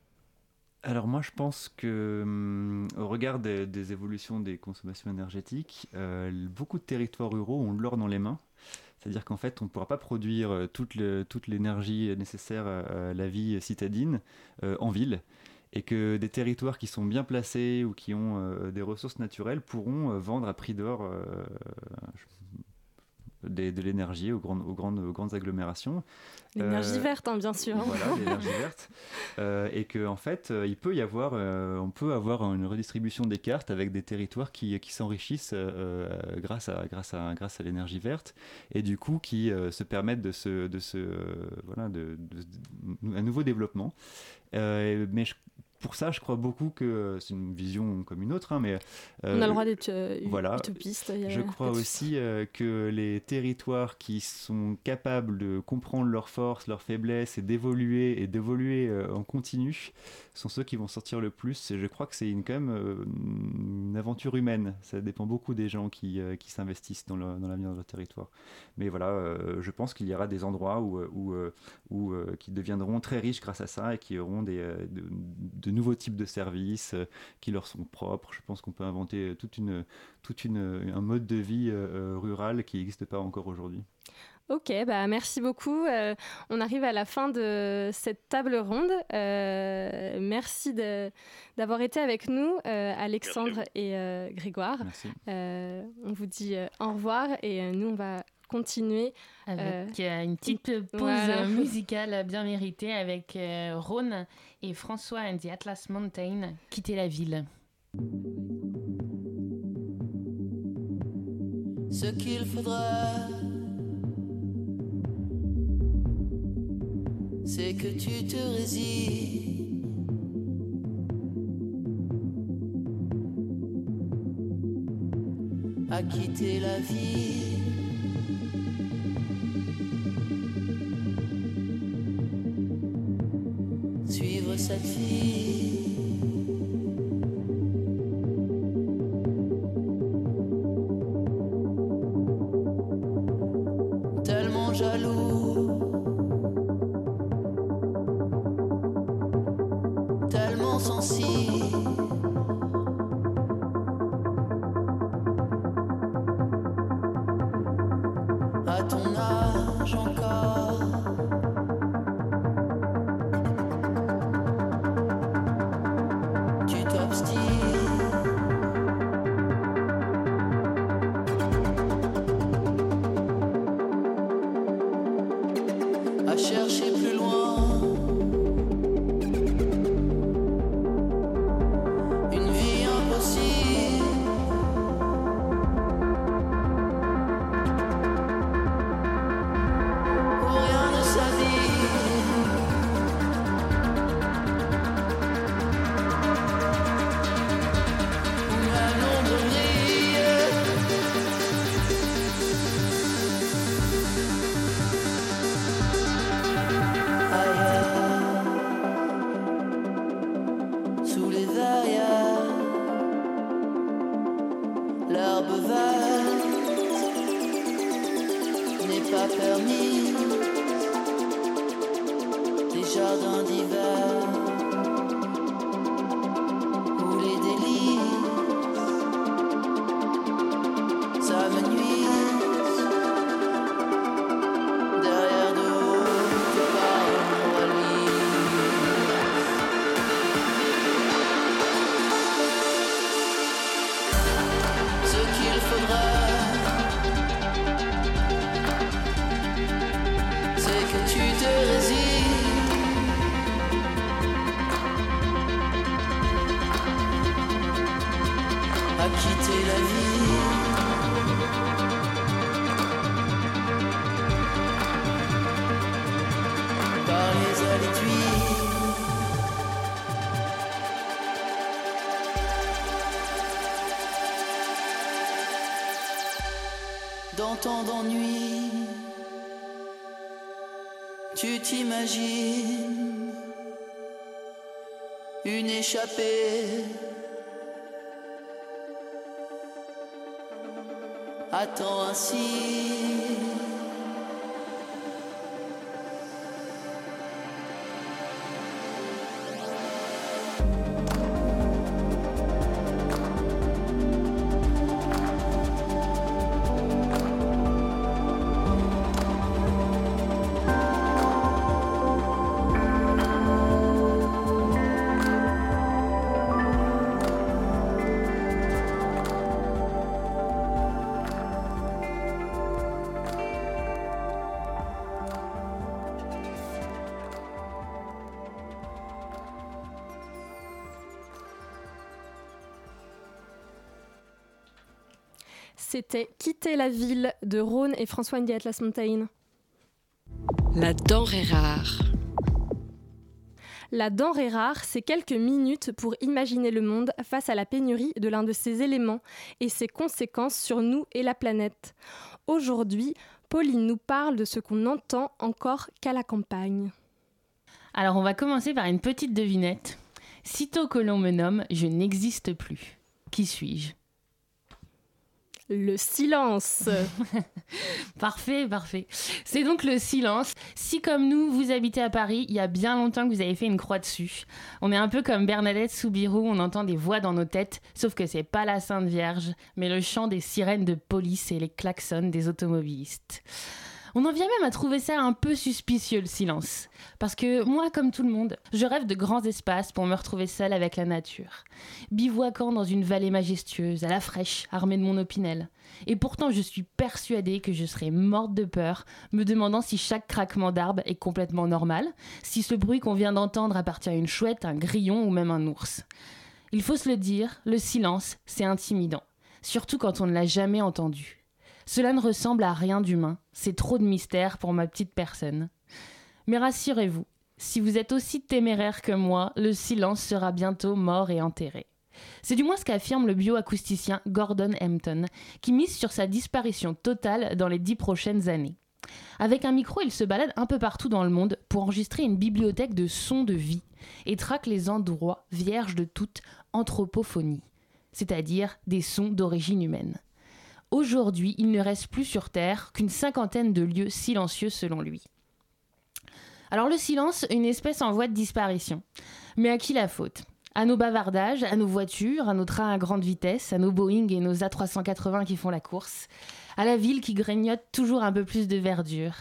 Alors moi, je pense que, hum, au regard des, des évolutions des consommations énergétiques, euh, beaucoup de territoires ruraux ont de l'or dans les mains. C'est-à-dire qu'en fait, on ne pourra pas produire euh, toute, le, toute l'énergie nécessaire à, à la vie citadine euh, en ville. Et que des territoires qui sont bien placés ou qui ont euh, des ressources naturelles pourront euh, vendre à prix d'or euh, Des, de l'énergie aux grandes, aux, grandes, aux grandes agglomérations. L'énergie euh, verte, hein, bien sûr. Voilà, l'énergie verte. Euh, et qu'en en fait, il peut y avoir, euh, on peut avoir une redistribution des cartes avec des territoires qui, qui s'enrichissent euh, grâce, à, grâce, à, grâce à l'énergie verte et du coup qui euh, se permettent de, se, de, se, euh, voilà, de, de, de, un nouveau développement. Euh, mais je, pour ça, je crois beaucoup que c'est une vision comme une autre, hein, mais euh, on a le droit d'être euh, voilà, utopiste. Je crois aussi euh, que les territoires qui sont capables de comprendre leurs forces, leurs faiblesses et d'évoluer et d'évoluer euh, en continu sont ceux qui vont sortir le plus. Et je crois que c'est une, quand même euh, une aventure humaine. Ça dépend beaucoup des gens qui, euh, qui s'investissent dans, le, dans l'avenir de leur territoire. Mais voilà, euh, je pense qu'il y aura des endroits où, où, où, où euh, qui deviendront très riches grâce à ça et qui auront des euh, de, de nouveaux types de services euh, qui leur sont propres. Je pense qu'on peut inventer toute une, toute une, un mode de vie euh, rural qui n'existe pas encore aujourd'hui. Ok, bah merci beaucoup. Euh, on arrive à la fin de cette table ronde. Euh, merci de, d'avoir été avec nous, euh, Alexandre et euh, Grégoire. Merci. Euh, on vous dit euh, au revoir et euh, nous, on va continuer. Avec euh, une petite pause voilà. musicale bien méritée avec euh, Rhône et François and the Atlas Mountain, Quitter la ville. Ce qu'il faudra, c'est que tu te résignes à quitter la vie. Suivre cette fille. Tellement jaloux, tellement sensible. À ton âge encore, tu t'obstines à chercher plus loin une vie impossible. Où rien ne s'habille. Où la l'ombre brille. Ailleurs, sous les verrières, l'herbe verte n'est pas permis. Les jardins d'hiver où les délices s'amenuisent derrière de hautes parois lisses. Ce qu'il faudra, c'est que tu te résignes à quitter la vie. Par les allées tuiles. Dans tant d'ennuis, tu t'imagines une échappée. Attends ainsi. C'était Quitter la ville de Rhône et François and the Atlas Mountain. La denrée rare. La denrée rare, c'est quelques minutes pour imaginer le monde face à la pénurie de l'un de ses éléments et ses conséquences sur nous et la planète. Aujourd'hui, Pauline nous parle de ce qu'on n'entend encore qu'à la campagne. Alors on va commencer par une petite devinette. Sitôt que l'on me nomme, je n'existe plus. Qui suis-je ? Le silence. Parfait, parfait. C'est donc le silence. Si comme nous, vous habitez à Paris, il y a bien longtemps que vous avez fait une croix dessus. On est un peu comme Bernadette Soubirous, on entend des voix dans nos têtes, sauf que c'est pas la Sainte Vierge, mais le chant des sirènes de police et les klaxons des automobilistes. On en vient même à trouver ça un peu suspicieux, le silence. Parce que moi, comme tout le monde, je rêve de grands espaces pour me retrouver seule avec la nature. Bivouaquant dans une vallée majestueuse, à la fraîche, armée de mon opinel. Et pourtant, je suis persuadée que je serais morte de peur, me demandant si chaque craquement d'arbre est complètement normal, si ce bruit qu'on vient d'entendre appartient à une chouette, un grillon ou même un ours. Il faut se le dire, le silence, c'est intimidant. Surtout quand on ne l'a jamais entendu. Cela ne ressemble à rien d'humain, c'est trop de mystère pour ma petite personne. Mais rassurez-vous, si vous êtes aussi téméraire que moi, le silence sera bientôt mort et enterré. C'est du moins ce qu'affirme le bioacousticien Gordon Hampton, qui mise sur sa disparition totale dans les dix prochaines années. Avec un micro, il se balade un peu partout dans le monde pour enregistrer une bibliothèque de sons de vie et traque les endroits vierges de toute anthropophonie, c'est-à-dire des sons d'origine humaine. Aujourd'hui, il ne reste plus sur Terre qu'une cinquantaine de lieux silencieux selon lui. Alors le silence, une espèce en voie de disparition. Mais à qui la faute ? À nos bavardages, à nos voitures, à nos trains à grande vitesse, à nos Boeing et nos A trois cent quatre-vingts qui font la course, à la ville qui grignote toujours un peu plus de verdure.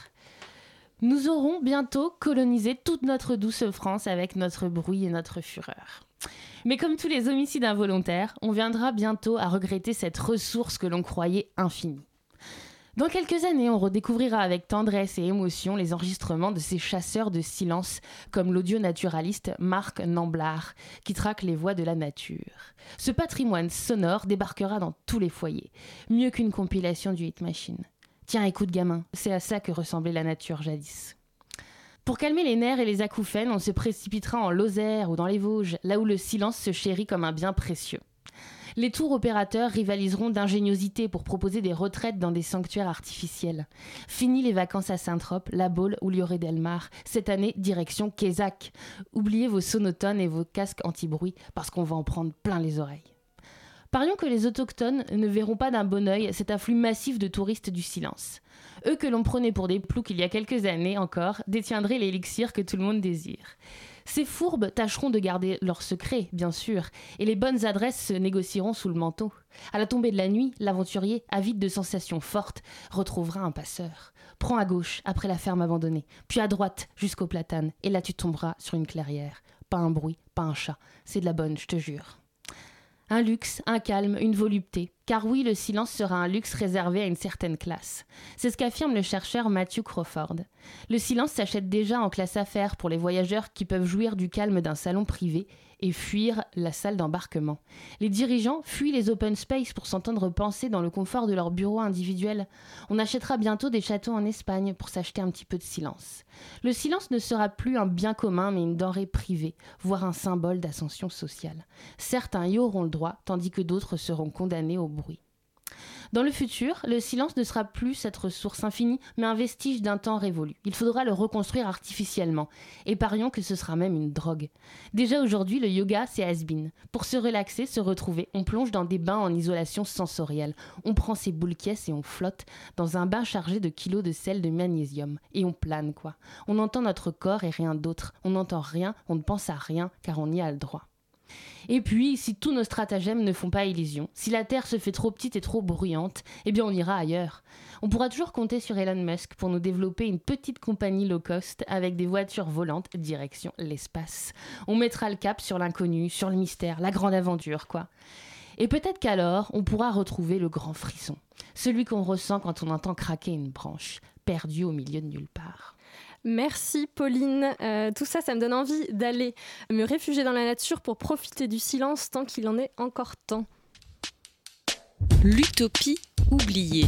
Nous aurons bientôt colonisé toute notre douce France avec notre bruit et notre fureur. Mais comme tous les homicides involontaires, on viendra bientôt à regretter cette ressource que l'on croyait infinie. Dans quelques années, on redécouvrira avec tendresse et émotion les enregistrements de ces chasseurs de silence, comme l'audio-naturaliste Marc Namblard, qui traque les voix de la nature. Ce patrimoine sonore débarquera dans tous les foyers, mieux qu'une compilation du Hit Machine. Tiens, écoute gamin, c'est à ça que ressemblait la nature jadis. Pour calmer les nerfs et les acouphènes, on se précipitera en Lozère ou dans les Vosges, là où le silence se chérit comme un bien précieux. Les tours opérateurs rivaliseront d'ingéniosité pour proposer des retraites dans des sanctuaires artificiels. Fini les vacances à Saint-Trope, La Baule ou Lloret-Delmar. Cette année, direction Quézac. Oubliez vos sonotones et vos casques anti-bruit parce qu'on va en prendre plein les oreilles. Parions que les autochtones ne verront pas d'un bon œil cet afflux massif de touristes du silence. Eux que l'on prenait pour des ploucs il y a quelques années encore, détiendraient l'élixir que tout le monde désire. Ces fourbes tâcheront de garder leur secret, bien sûr, et les bonnes adresses se négocieront sous le manteau. À la tombée de la nuit, l'aventurier, avide de sensations fortes, retrouvera un passeur. Prends à gauche, après la ferme abandonnée, puis à droite, jusqu'au platane, et là tu tomberas sur une clairière. Pas un bruit, pas un chat, c'est de la bonne, je te jure. Un luxe, un calme, une volupté. Car oui, le silence sera un luxe réservé à une certaine classe. C'est ce qu'affirme le chercheur Matthew Crawford. Le silence s'achète déjà en classe affaires pour les voyageurs qui peuvent jouir du calme d'un salon privé et fuir la salle d'embarquement. Les dirigeants fuient les open space pour s'entendre penser dans le confort de leur bureau individuel. On achètera bientôt des châteaux en Espagne pour s'acheter un petit peu de silence. Le silence ne sera plus un bien commun mais une denrée privée, voire un symbole d'ascension sociale. Certains y auront le droit, tandis que d'autres seront condamnés au bruit. Dans le futur, le silence ne sera plus cette ressource infinie, mais un vestige d'un temps révolu. Il faudra le reconstruire artificiellement. Et parions que ce sera même une drogue. Déjà aujourd'hui, le yoga, c'est has-been. Pour se relaxer, se retrouver, on plonge dans des bains en isolation sensorielle. On prend ses boules caisses et on flotte dans un bain chargé de kilos de sel de magnésium. Et on plane, quoi. On entend notre corps et rien d'autre. On n'entend rien, on ne pense à rien, car on y a le droit. Et puis, si tous nos stratagèmes ne font pas illusion, si la Terre se fait trop petite et trop bruyante, eh bien on ira ailleurs. On pourra toujours compter sur Elon Musk pour nous développer une petite compagnie low cost avec des voitures volantes direction l'espace. On mettra le cap sur l'inconnu, sur le mystère, la grande aventure, quoi. Et peut-être qu'alors, on pourra retrouver le grand frisson, celui qu'on ressent quand on entend craquer une branche, perdue au milieu de nulle part. Merci Pauline, euh, tout ça, ça me donne envie d'aller me réfugier dans la nature pour profiter du silence tant qu'il en est encore temps. L'utopie oubliée.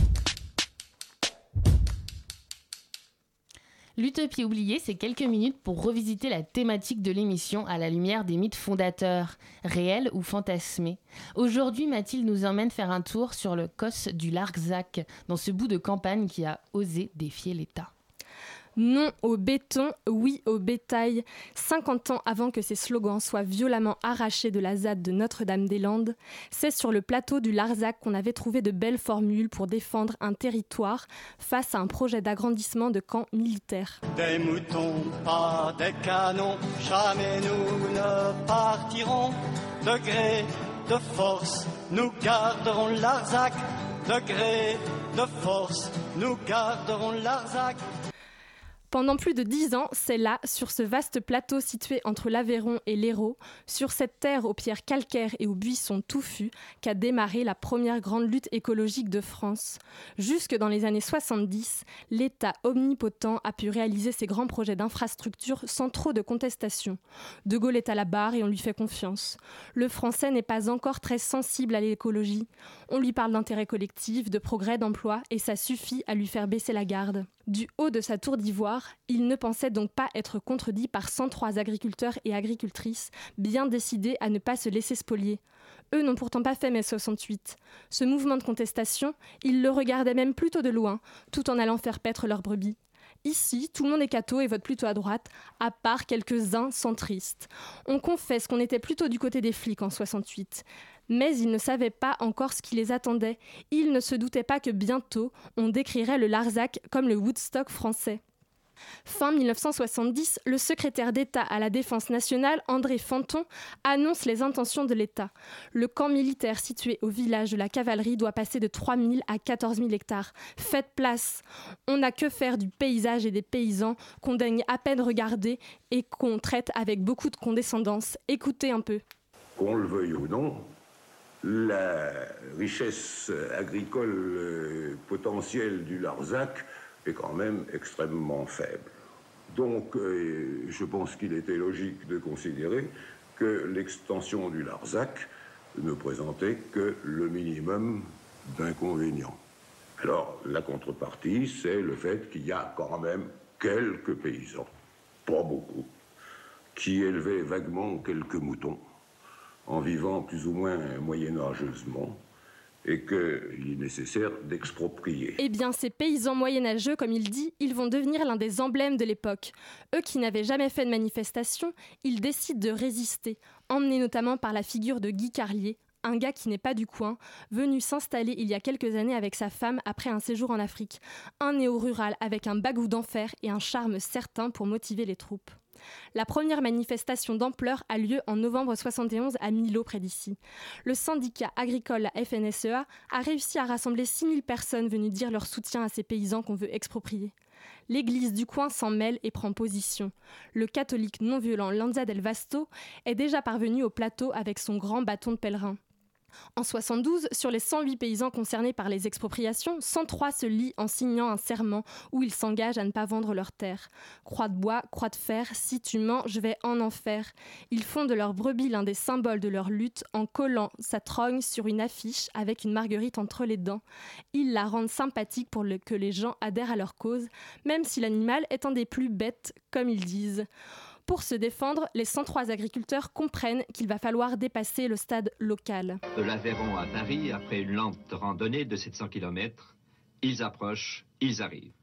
L'utopie oubliée, c'est quelques minutes pour revisiter la thématique de l'émission à la lumière des mythes fondateurs, réels ou fantasmés. Aujourd'hui, Mathilde nous emmène faire un tour sur le cos du Larzac, dans ce bout de campagne qui a osé défier l'État. Non au béton, oui au bétail. cinquante ans avant que ces slogans soient violemment arrachés de la Z A D de Notre-Dame-des-Landes, c'est sur le plateau du Larzac qu'on avait trouvé de belles formules pour défendre un territoire face à un projet d'agrandissement de camps militaires. Des moutons, pas des canons, jamais nous ne partirons. De gré, de force, nous garderons Larzac. De gré, de force, nous garderons Larzac. Pendant plus de dix ans, c'est là, sur ce vaste plateau situé entre l'Aveyron et l'Hérault, sur cette terre aux pierres calcaires et aux buissons touffus, qu'a démarré la première grande lutte écologique de France. Jusque dans les années soixante-dix, l'État omnipotent a pu réaliser ses grands projets d'infrastructure sans trop de contestation. De Gaulle est à la barre et on lui fait confiance. Le Français n'est pas encore très sensible à l'écologie. On lui parle d'intérêt collectif, de progrès, d'emploi, et ça suffit à lui faire baisser la garde. Du haut de sa tour d'ivoire, il ne pensait donc pas être contredit par cent trois agriculteurs et agricultrices, bien décidés à ne pas se laisser spolier. Eux n'ont pourtant pas fait mai soixante-huit. Ce mouvement de contestation, ils le regardaient même plutôt de loin, tout en allant faire paître leurs brebis. Ici, tout le monde est catho et vote plutôt à droite, à part quelques-uns centristes. On confesse qu'on était plutôt du côté des flics en soixante-huit. Mais ils ne savaient pas encore ce qui les attendait. Ils ne se doutaient pas que bientôt, on décrirait le Larzac comme le Woodstock français. Fin dix-neuf cent soixante-dix, le secrétaire d'État à la Défense nationale, André Fanton, annonce les intentions de l'État. Le camp militaire situé au village de la cavalerie doit passer de trois mille à quatorze mille hectares. Faites place! On n'a que faire du paysage et des paysans qu'on daigne à peine regarder et qu'on traite avec beaucoup de condescendance. Écoutez un peu. Qu'on le veuille ou non, la richesse agricole potentielle du Larzac est quand même extrêmement faible. Donc, euh, je pense qu'il était logique de considérer que l'extension du Larzac ne présentait que le minimum d'inconvénients. Alors, la contrepartie, c'est le fait qu'il y a quand même quelques paysans, pas beaucoup, qui élevaient vaguement quelques moutons, en vivant plus ou moins moyenâgeusement, et qu'il est nécessaire d'exproprier. Eh bien, ces paysans moyenâgeux, comme il dit, ils vont devenir l'un des emblèmes de l'époque. Eux qui n'avaient jamais fait de manifestation, ils décident de résister, emmenés notamment par la figure de Guy Carlier, un gars qui n'est pas du coin, venu s'installer il y a quelques années avec sa femme après un séjour en Afrique. Un néo-rural avec un bagou d'enfer et un charme certain pour motiver les troupes. La première manifestation d'ampleur a lieu en novembre soixante et onze à Millau, près d'ici. Le syndicat agricole, la F N S E A, a réussi à rassembler six mille personnes venues dire leur soutien à ces paysans qu'on veut exproprier. L'église du coin s'en mêle et prend position. Le catholique non-violent Lanza del Vasto est déjà parvenu au plateau avec son grand bâton de pèlerin. En soixante-douze, sur les cent huit paysans concernés par les expropriations, cent trois se lient en signant un serment où ils s'engagent à ne pas vendre leurs terres. Croix de bois, croix de fer, si tu mens, je vais en enfer. Ils font de leur brebis l'un des symboles de leur lutte en collant sa trogne sur une affiche avec une marguerite entre les dents. Ils la rendent sympathique pour le, que les gens adhèrent à leur cause, même si l'animal est un des plus bêtes, comme ils disent. Pour se défendre, les cent trois agriculteurs comprennent qu'il va falloir dépasser le stade local. De l'Aveyron à Paris, après une lente randonnée de sept cents kilomètres, ils approchent, ils arrivent.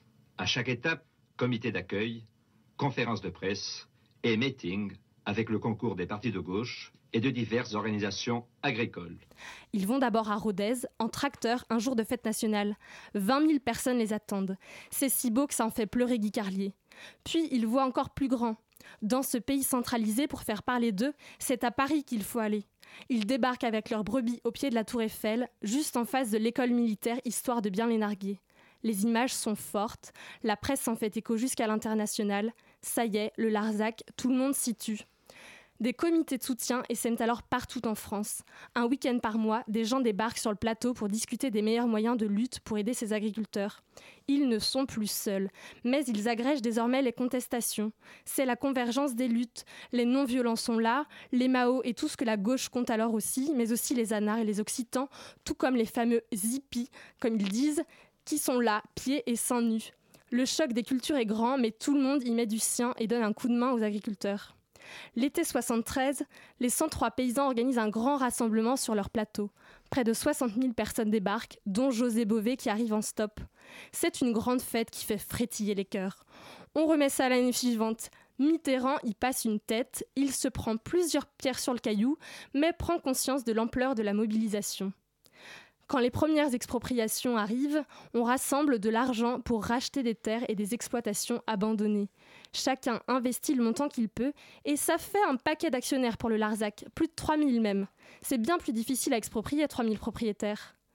À chaque étape, comité d'accueil, conférence de presse et meeting avec le concours des partis de gauche et de diverses organisations agricoles. Ils vont d'abord à Rodez, en tracteur, un jour de fête nationale. vingt mille personnes les attendent. C'est si beau que ça en fait pleurer Guy Carlier. Puis ils voient encore plus grand. Dans ce pays centralisé, pour faire parler d'eux, c'est à Paris qu'il faut aller. Ils débarquent avec leurs brebis au pied de la tour Eiffel, juste en face de l'école militaire, histoire de bien les narguer. Les images sont fortes, la presse s'en fait écho jusqu'à l'international. Ça y est, le Larzac, tout le monde s'y tue. Des comités de soutien essaiment alors partout en France. Un week-end par mois, des gens débarquent sur le plateau pour discuter des meilleurs moyens de lutte pour aider ces agriculteurs. Ils ne sont plus seuls, mais ils agrègent désormais les contestations. C'est la convergence des luttes. Les non-violents sont là, les Mao et tout ce que la gauche compte alors aussi, mais aussi les Anards et les Occitans, tout comme les fameux hippies, comme ils disent, qui sont là, pieds et seins nus. Le choc des cultures est grand, mais tout le monde y met du sien et donne un coup de main aux agriculteurs. L'été soixante-treize, les cent trois paysans organisent un grand rassemblement sur leur plateau. Près de soixante mille personnes débarquent, dont José Bové qui arrive en stop. C'est une grande fête qui fait frétiller les cœurs. On remet ça l'année suivante. Mitterrand y passe une tête, il se prend plusieurs pierres sur le caillou, mais prend conscience de l'ampleur de la mobilisation. Quand les premières expropriations arrivent, on rassemble de l'argent pour racheter des terres et des exploitations abandonnées. Chacun investit le montant qu'il peut et ça fait un paquet d'actionnaires pour le Larzac, plus de trois mille même. C'est bien plus difficile à exproprier trois mille propriétaires.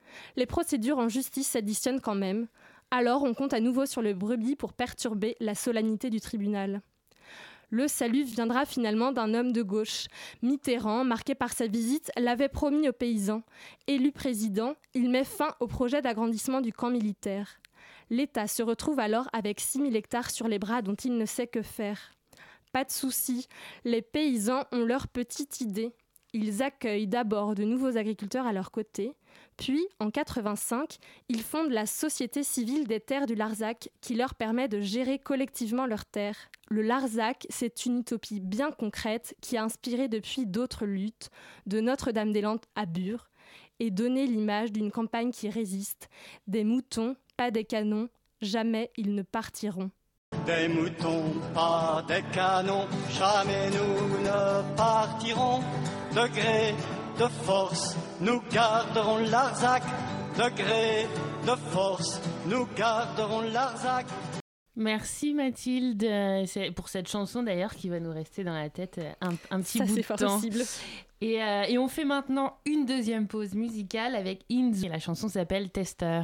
Les procédures en justice s'additionnent quand même. Alors on compte à nouveau sur le brebis pour perturber la solennité du tribunal. Le salut viendra finalement d'un homme de gauche. Mitterrand, marqué par sa visite, l'avait promis aux paysans. Élu président, il met fin au projet d'agrandissement du camp militaire. L'État se retrouve alors avec six mille hectares sur les bras dont il ne sait que faire. Pas de souci, les paysans ont leur petite idée. Ils accueillent d'abord de nouveaux agriculteurs à leur côté, puis, en quatre-vingt-cinq, ils fondent la Société civile des terres du Larzac qui leur permet de gérer collectivement leurs terres. Le Larzac, c'est une utopie bien concrète qui a inspiré depuis d'autres luttes, de Notre-Dame-des-Landes à Bure, et donné l'image d'une campagne qui résiste. Des moutons, pas des canons, jamais ils ne partiront. Des moutons, pas des canons, jamais nous ne partirons. De gré, de force, nous garderons Larzac. De gré, de force, nous garderons Larzac. Merci Mathilde c'est pour cette chanson d'ailleurs qui va nous rester dans la tête un, un petit Ça, bout c'est de fort temps. possible. Et, euh, et on fait maintenant une deuxième pause musicale avec Inz. La chanson s'appelle Tester.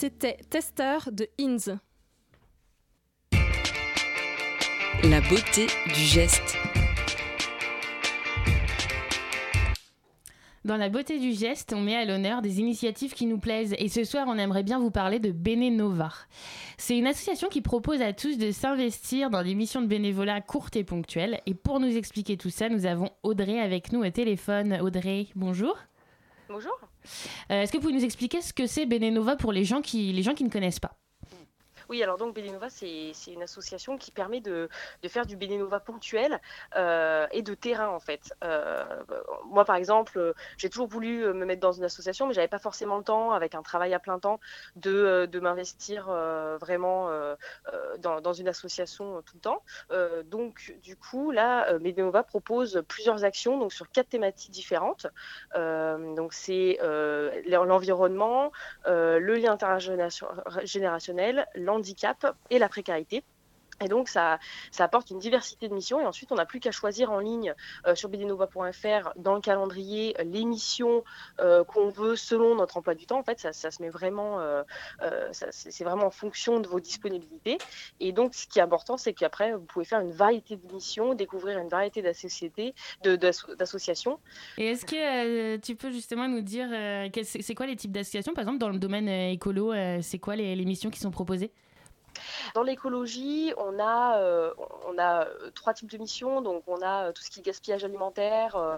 C'était Tester de Inz. La beauté du geste. Dans la beauté du geste, on met à l'honneur des initiatives qui nous plaisent. Et ce soir, on aimerait bien vous parler de Bénénova. C'est une association qui propose à tous de s'investir dans des missions de bénévolat courtes et ponctuelles. Et pour nous expliquer tout ça, nous avons Audrey avec nous au téléphone. Audrey, bonjour. Bonjour. Euh, est-ce que vous pouvez nous expliquer ce que c'est Bénénova pour les gens qui, les gens qui ne connaissent pas ? Oui, alors donc Bénénova, c'est, c'est une association qui permet de, de faire du bénévolat ponctuel euh, et de terrain en fait. Euh, moi par exemple, j'ai toujours voulu me mettre dans une association, mais j'avais pas forcément le temps, avec un travail à plein temps, de, de m'investir euh, vraiment euh, dans, dans une association tout le temps. Euh, donc du coup, là, Bénénova propose plusieurs actions donc sur quatre thématiques différentes. Euh, donc c'est euh, l'environnement, euh, le lien intergénérationnel, l'handicap et la précarité. Et donc, ça, ça apporte une diversité de missions. Et ensuite, on n'a plus qu'à choisir en ligne euh, sur bénénova point f r dans le calendrier les missions euh, qu'on veut selon notre emploi du temps. En fait, ça, ça se met vraiment, euh, euh, ça, c'est vraiment en fonction de vos disponibilités. Et donc, ce qui est important, c'est qu'après, vous pouvez faire une variété de missions, découvrir une variété d'associations. De, d'associations. Et est-ce que euh, tu peux justement nous dire, euh, c'est, c'est quoi les types d'associations ? Par exemple, dans le domaine euh, écolo, euh, c'est quoi les, les missions qui sont proposées ? Dans l'écologie, on a, euh, on a trois types de missions. Donc, on a tout ce qui est gaspillage alimentaire, euh,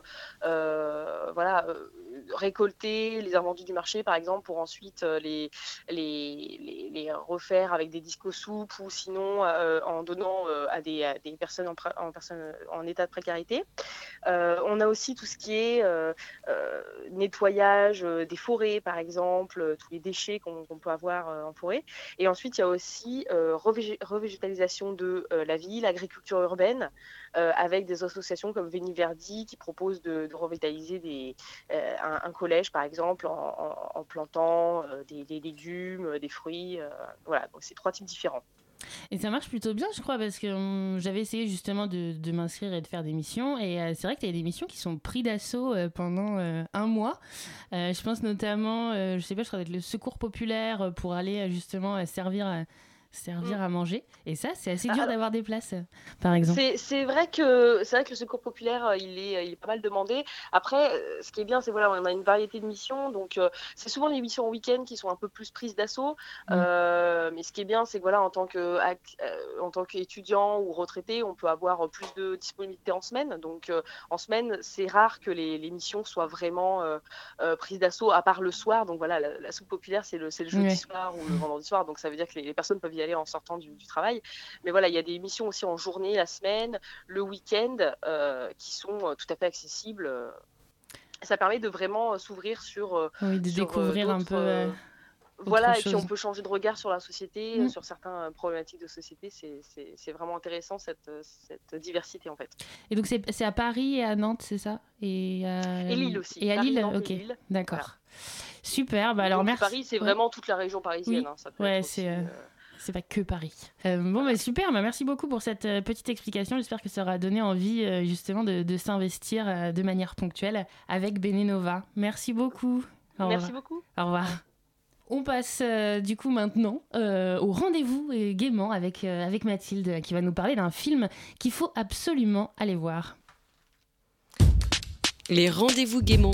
euh, voilà, euh, récolter les invendus du marché, par exemple, pour ensuite euh, les, les, les, les refaire avec des disques aux soupes ou sinon euh, en donnant euh, à, des, à des personnes en, en, personnes en état de précarité. Euh, on a aussi tout ce qui est euh, euh, nettoyage euh, des forêts, par exemple, euh, tous les déchets qu'on, qu'on peut avoir euh, en forêt. Et ensuite, il y a aussi euh, revég- revégétalisation de euh, la ville, agriculture urbaine, euh, avec des associations comme Veni Verdi qui proposent de, de revitaliser des, euh, un, un collège, par exemple, en, en, en plantant euh, des, des légumes, des fruits. Euh, voilà, donc c'est trois types différents. Et ça marche plutôt bien, je crois, parce que hum, j'avais essayé justement de, de m'inscrire et de faire des missions. Et euh, c'est vrai qu'il y a des missions qui sont prises d'assaut euh, pendant euh, un mois. Euh, je pense notamment, euh, je sais pas, je crois d'être le secours populaire pour aller euh, justement euh, servir à... servir à manger. Et ça, c'est assez dur Alors, d'avoir des places, par exemple. C'est, c'est, vrai que, c'est vrai que le secours populaire, il est, il est pas mal demandé. Après, ce qui est bien, c'est voilà, on a une variété de missions. Donc, euh, c'est souvent les missions en week-end qui sont un peu plus prises d'assaut. Mmh. Euh, mais ce qui est bien, c'est que voilà, en tant que, euh, en tant qu'étudiant ou retraité, on peut avoir plus de disponibilité en semaine. Donc, euh, en semaine, c'est rare que les, les missions soient vraiment euh, euh, prises d'assaut, à part le soir. Donc, voilà, la, la soupe populaire, c'est le, c'est le jeudi ouais. soir ou le vendredi soir. Donc, ça veut dire que les, les personnes peuvent y aller en sortant du, du travail. Mais voilà, il y a des missions aussi en journée, la semaine, le week-end, euh, qui sont euh, tout à fait accessibles. Euh. Ça permet de vraiment euh, s'ouvrir sur... Euh, oui, de sur, découvrir euh, un peu... Euh, voilà, et chose. puis on peut changer de regard sur la société, mmh. euh, sur certaines problématiques de société. C'est, c'est, c'est vraiment intéressant, cette, cette diversité, en fait. Et donc, c'est, c'est à Paris et à Nantes, c'est ça ? Et, à... et Lille aussi. Et à Paris, Lille, Nantes ok. Et Lille. D'accord. Voilà. Super, bah alors donc, merci. Paris, c'est ouais. vraiment toute la région parisienne. Oui. Hein, ça peut ouais, être c'est... aussi, Euh... euh... C'est pas que Paris. Euh, bon, bah, super, bah, merci beaucoup pour cette euh, petite explication. J'espère que ça aura donné envie euh, justement de, de s'investir euh, de manière ponctuelle avec Bénénova. Merci beaucoup. Au merci revoir. beaucoup. Au revoir. On passe euh, du coup maintenant euh, au rendez-vous et gaiement avec, euh, avec Mathilde qui va nous parler d'un film qu'il faut absolument aller voir. Les rendez-vous gaiement.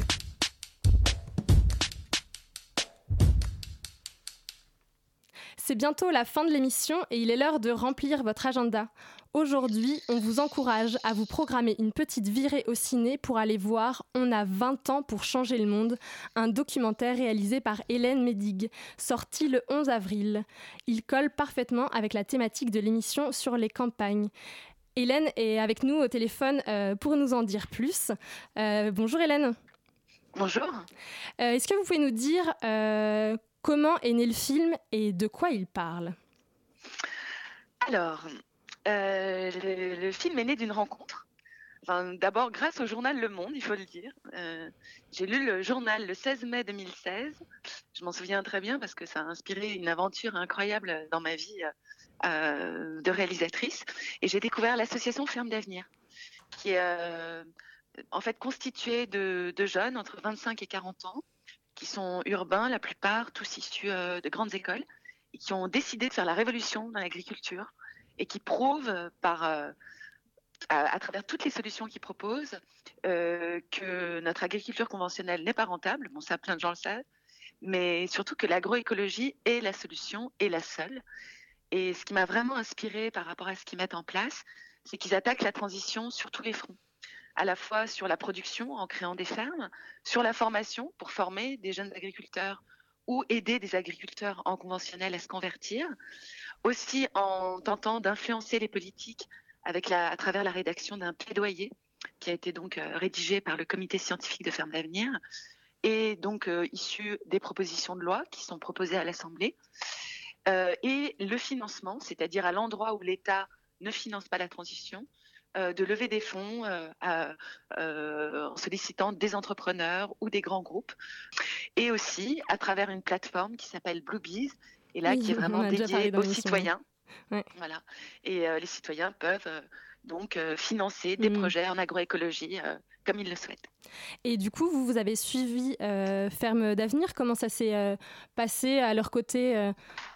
C'est bientôt la fin de l'émission et il est l'heure de remplir votre agenda. Aujourd'hui, on vous encourage à vous programmer une petite virée au ciné pour aller voir « On a vingt ans pour changer le monde », un documentaire réalisé par Hélène Médig, sorti le onze avril. Il colle parfaitement avec la thématique de l'émission sur les campagnes. Hélène est avec nous au téléphone euh, pour nous en dire plus. Euh, bonjour Hélène. Bonjour. Euh, est-ce que vous pouvez nous dire euh, comment est né le film et de quoi il parle ? Alors, euh, le, le film est né d'une rencontre. Enfin, d'abord grâce au journal Le Monde, il faut le dire. Euh, j'ai lu le journal le seize mai deux mille seize. Je m'en souviens très bien parce que ça a inspiré une aventure incroyable dans ma vie euh, de réalisatrice. Et j'ai découvert l'association Ferme d'Avenir, qui est euh, en fait constituée de, de jeunes entre vingt-cinq et quarante ans, qui sont urbains, la plupart tous issus euh, de grandes écoles, et qui ont décidé de faire la révolution dans l'agriculture et qui prouvent euh, par, euh, à, à travers toutes les solutions qu'ils proposent euh, que notre agriculture conventionnelle n'est pas rentable. Bon, ça, plein de gens le savent, mais surtout que l'agroécologie est la solution, est la seule. Et ce qui m'a vraiment inspirée par rapport à ce qu'ils mettent en place, c'est qu'ils attaquent la transition sur tous les fronts. À la fois sur la production, en créant des fermes, sur la formation, pour former des jeunes agriculteurs ou aider des agriculteurs en conventionnel à se convertir, aussi en tentant d'influencer les politiques avec la, à travers la rédaction d'un plaidoyer qui a été donc euh, rédigé par le comité scientifique de Fermes d'Avenir et donc euh, issu des propositions de loi qui sont proposées à l'Assemblée. Euh, et le financement, c'est-à-dire à l'endroit où l'État ne finance pas la transition, euh, de lever des fonds euh, à, euh, en sollicitant des entrepreneurs ou des grands groupes, et aussi à travers une plateforme qui s'appelle Bluebees, et là Oui, qui est vraiment dédiée aux citoyens. Ouais. Voilà. Et euh, les citoyens peuvent euh, donc euh, financer des mmh. projets en agroécologie euh, comme ils le souhaitent. Et du coup, vous, vous avez suivi euh, Fermes d'Avenir. Comment ça s'est euh, passé à leur côté euh...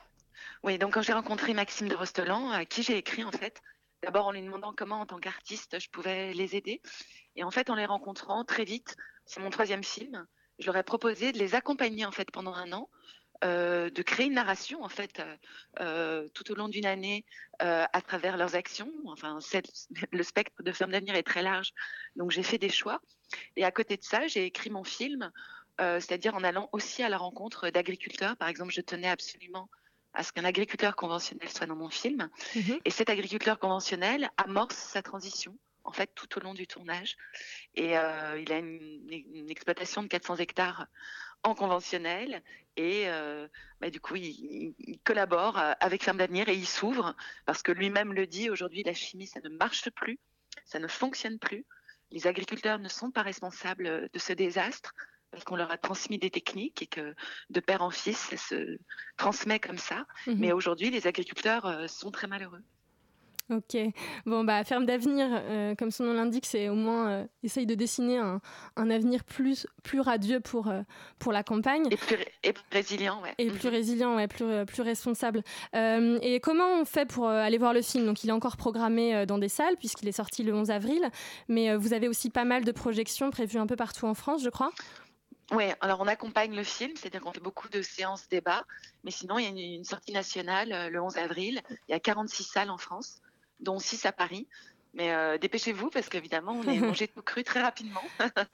Oui, donc quand j'ai rencontré Maxime de Rostelan, à qui j'ai écrit en fait, d'abord en lui demandant comment en tant qu'artiste je pouvais les aider. Et en fait, en les rencontrant très vite, c'est mon troisième film, je leur ai proposé de les accompagner en fait pendant un an, euh, de créer une narration en fait euh, euh, tout au long d'une année euh, à travers leurs actions. Enfin, c'est, le spectre de Fermes d'Avenir est très large, donc j'ai fait des choix. Et à côté de ça, j'ai écrit mon film, euh, c'est-à-dire en allant aussi à la rencontre d'agriculteurs. Par exemple, je tenais absolument à ce qu'un agriculteur conventionnel soit dans mon film. Mmh. Et cet agriculteur conventionnel amorce sa transition, en fait, tout au long du tournage. Et euh, il a une, une exploitation de quatre cents hectares en conventionnel. Et euh, bah, du coup, il, il collabore avec Fermes d'Avenir et il s'ouvre, parce que lui-même le dit, aujourd'hui, la chimie, ça ne marche plus, ça ne fonctionne plus. Les agriculteurs ne sont pas responsables de ce désastre, parce qu'on leur a transmis des techniques et que de père en fils, ça se transmet comme ça. Mmh. Mais aujourd'hui, les agriculteurs euh, sont très malheureux. Ok. Bon, bah, Fermes d'Avenir, euh, comme son nom l'indique, c'est au moins euh, essaye de dessiner un, un avenir plus, plus radieux pour, euh, pour la campagne. Et plus, et plus résilient, ouais. Et plus résilient, ouais, plus, plus responsable. Euh, et comment on fait pour euh, aller voir le film ? Donc, il est encore programmé euh, dans des salles, puisqu'il est sorti le onze avril. Mais euh, vous avez aussi pas mal de projections prévues un peu partout en France, je crois. Oui, alors on accompagne le film, c'est-à-dire qu'on fait beaucoup de séances débat, mais sinon il y a une, une sortie nationale euh, le onze avril, il y a quarante-six salles en France, dont six à Paris. Mais euh, dépêchez-vous parce qu'évidemment on est mangé tout cru très rapidement.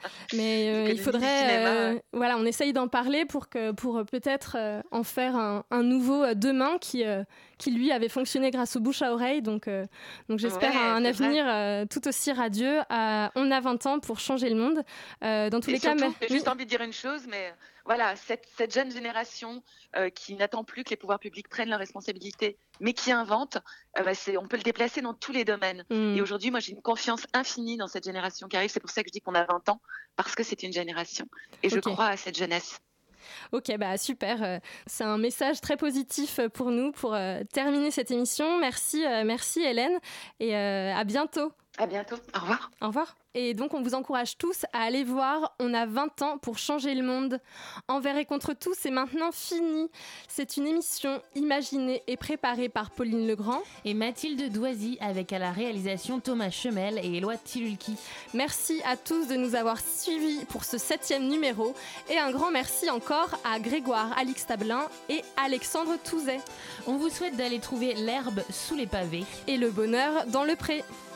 Mais euh, il faudrait, euh, voilà, on essaye d'en parler pour que, pour peut-être euh, en faire un, un nouveau euh, demain qui, euh, qui lui avait fonctionné grâce au bouche à oreille. Donc, euh, donc j'espère ouais, un avenir euh, tout aussi radieux. À, on a vingt ans pour changer le monde. Euh, dans tous Et les surtout, cas, mais j'ai juste envie de dire une chose, mais voilà, cette, cette jeune génération euh, qui n'attend plus que les pouvoirs publics prennent leurs responsabilités, mais qui invente, euh, bah, c'est, on peut le déplacer dans tous les domaines. Mmh. Et aujourd'hui, moi, j'ai une confiance infinie dans cette génération qui arrive. C'est pour ça que je dis qu'on a vingt ans, parce que c'est une génération. Et okay. je crois à cette jeunesse. Ok, bah super. C'est un message très positif pour nous pour euh, terminer cette émission. Merci, euh, merci Hélène, et euh, à bientôt. À bientôt. Au revoir. Au revoir. Et donc, on vous encourage tous à aller voir On a vingt ans pour changer le monde. Envers et contre tous, c'est maintenant fini. C'est une émission imaginée et préparée par Pauline Legrand et Mathilde Doisy, avec à la réalisation Thomas Chemel et Éloi Tilulki. Merci à tous de nous avoir suivis pour ce septième numéro. Et un grand merci encore à Grégoire Alix Tablin et Alexandre Touzet. On vous souhaite d'aller trouver l'herbe sous les pavés et le bonheur dans le pré.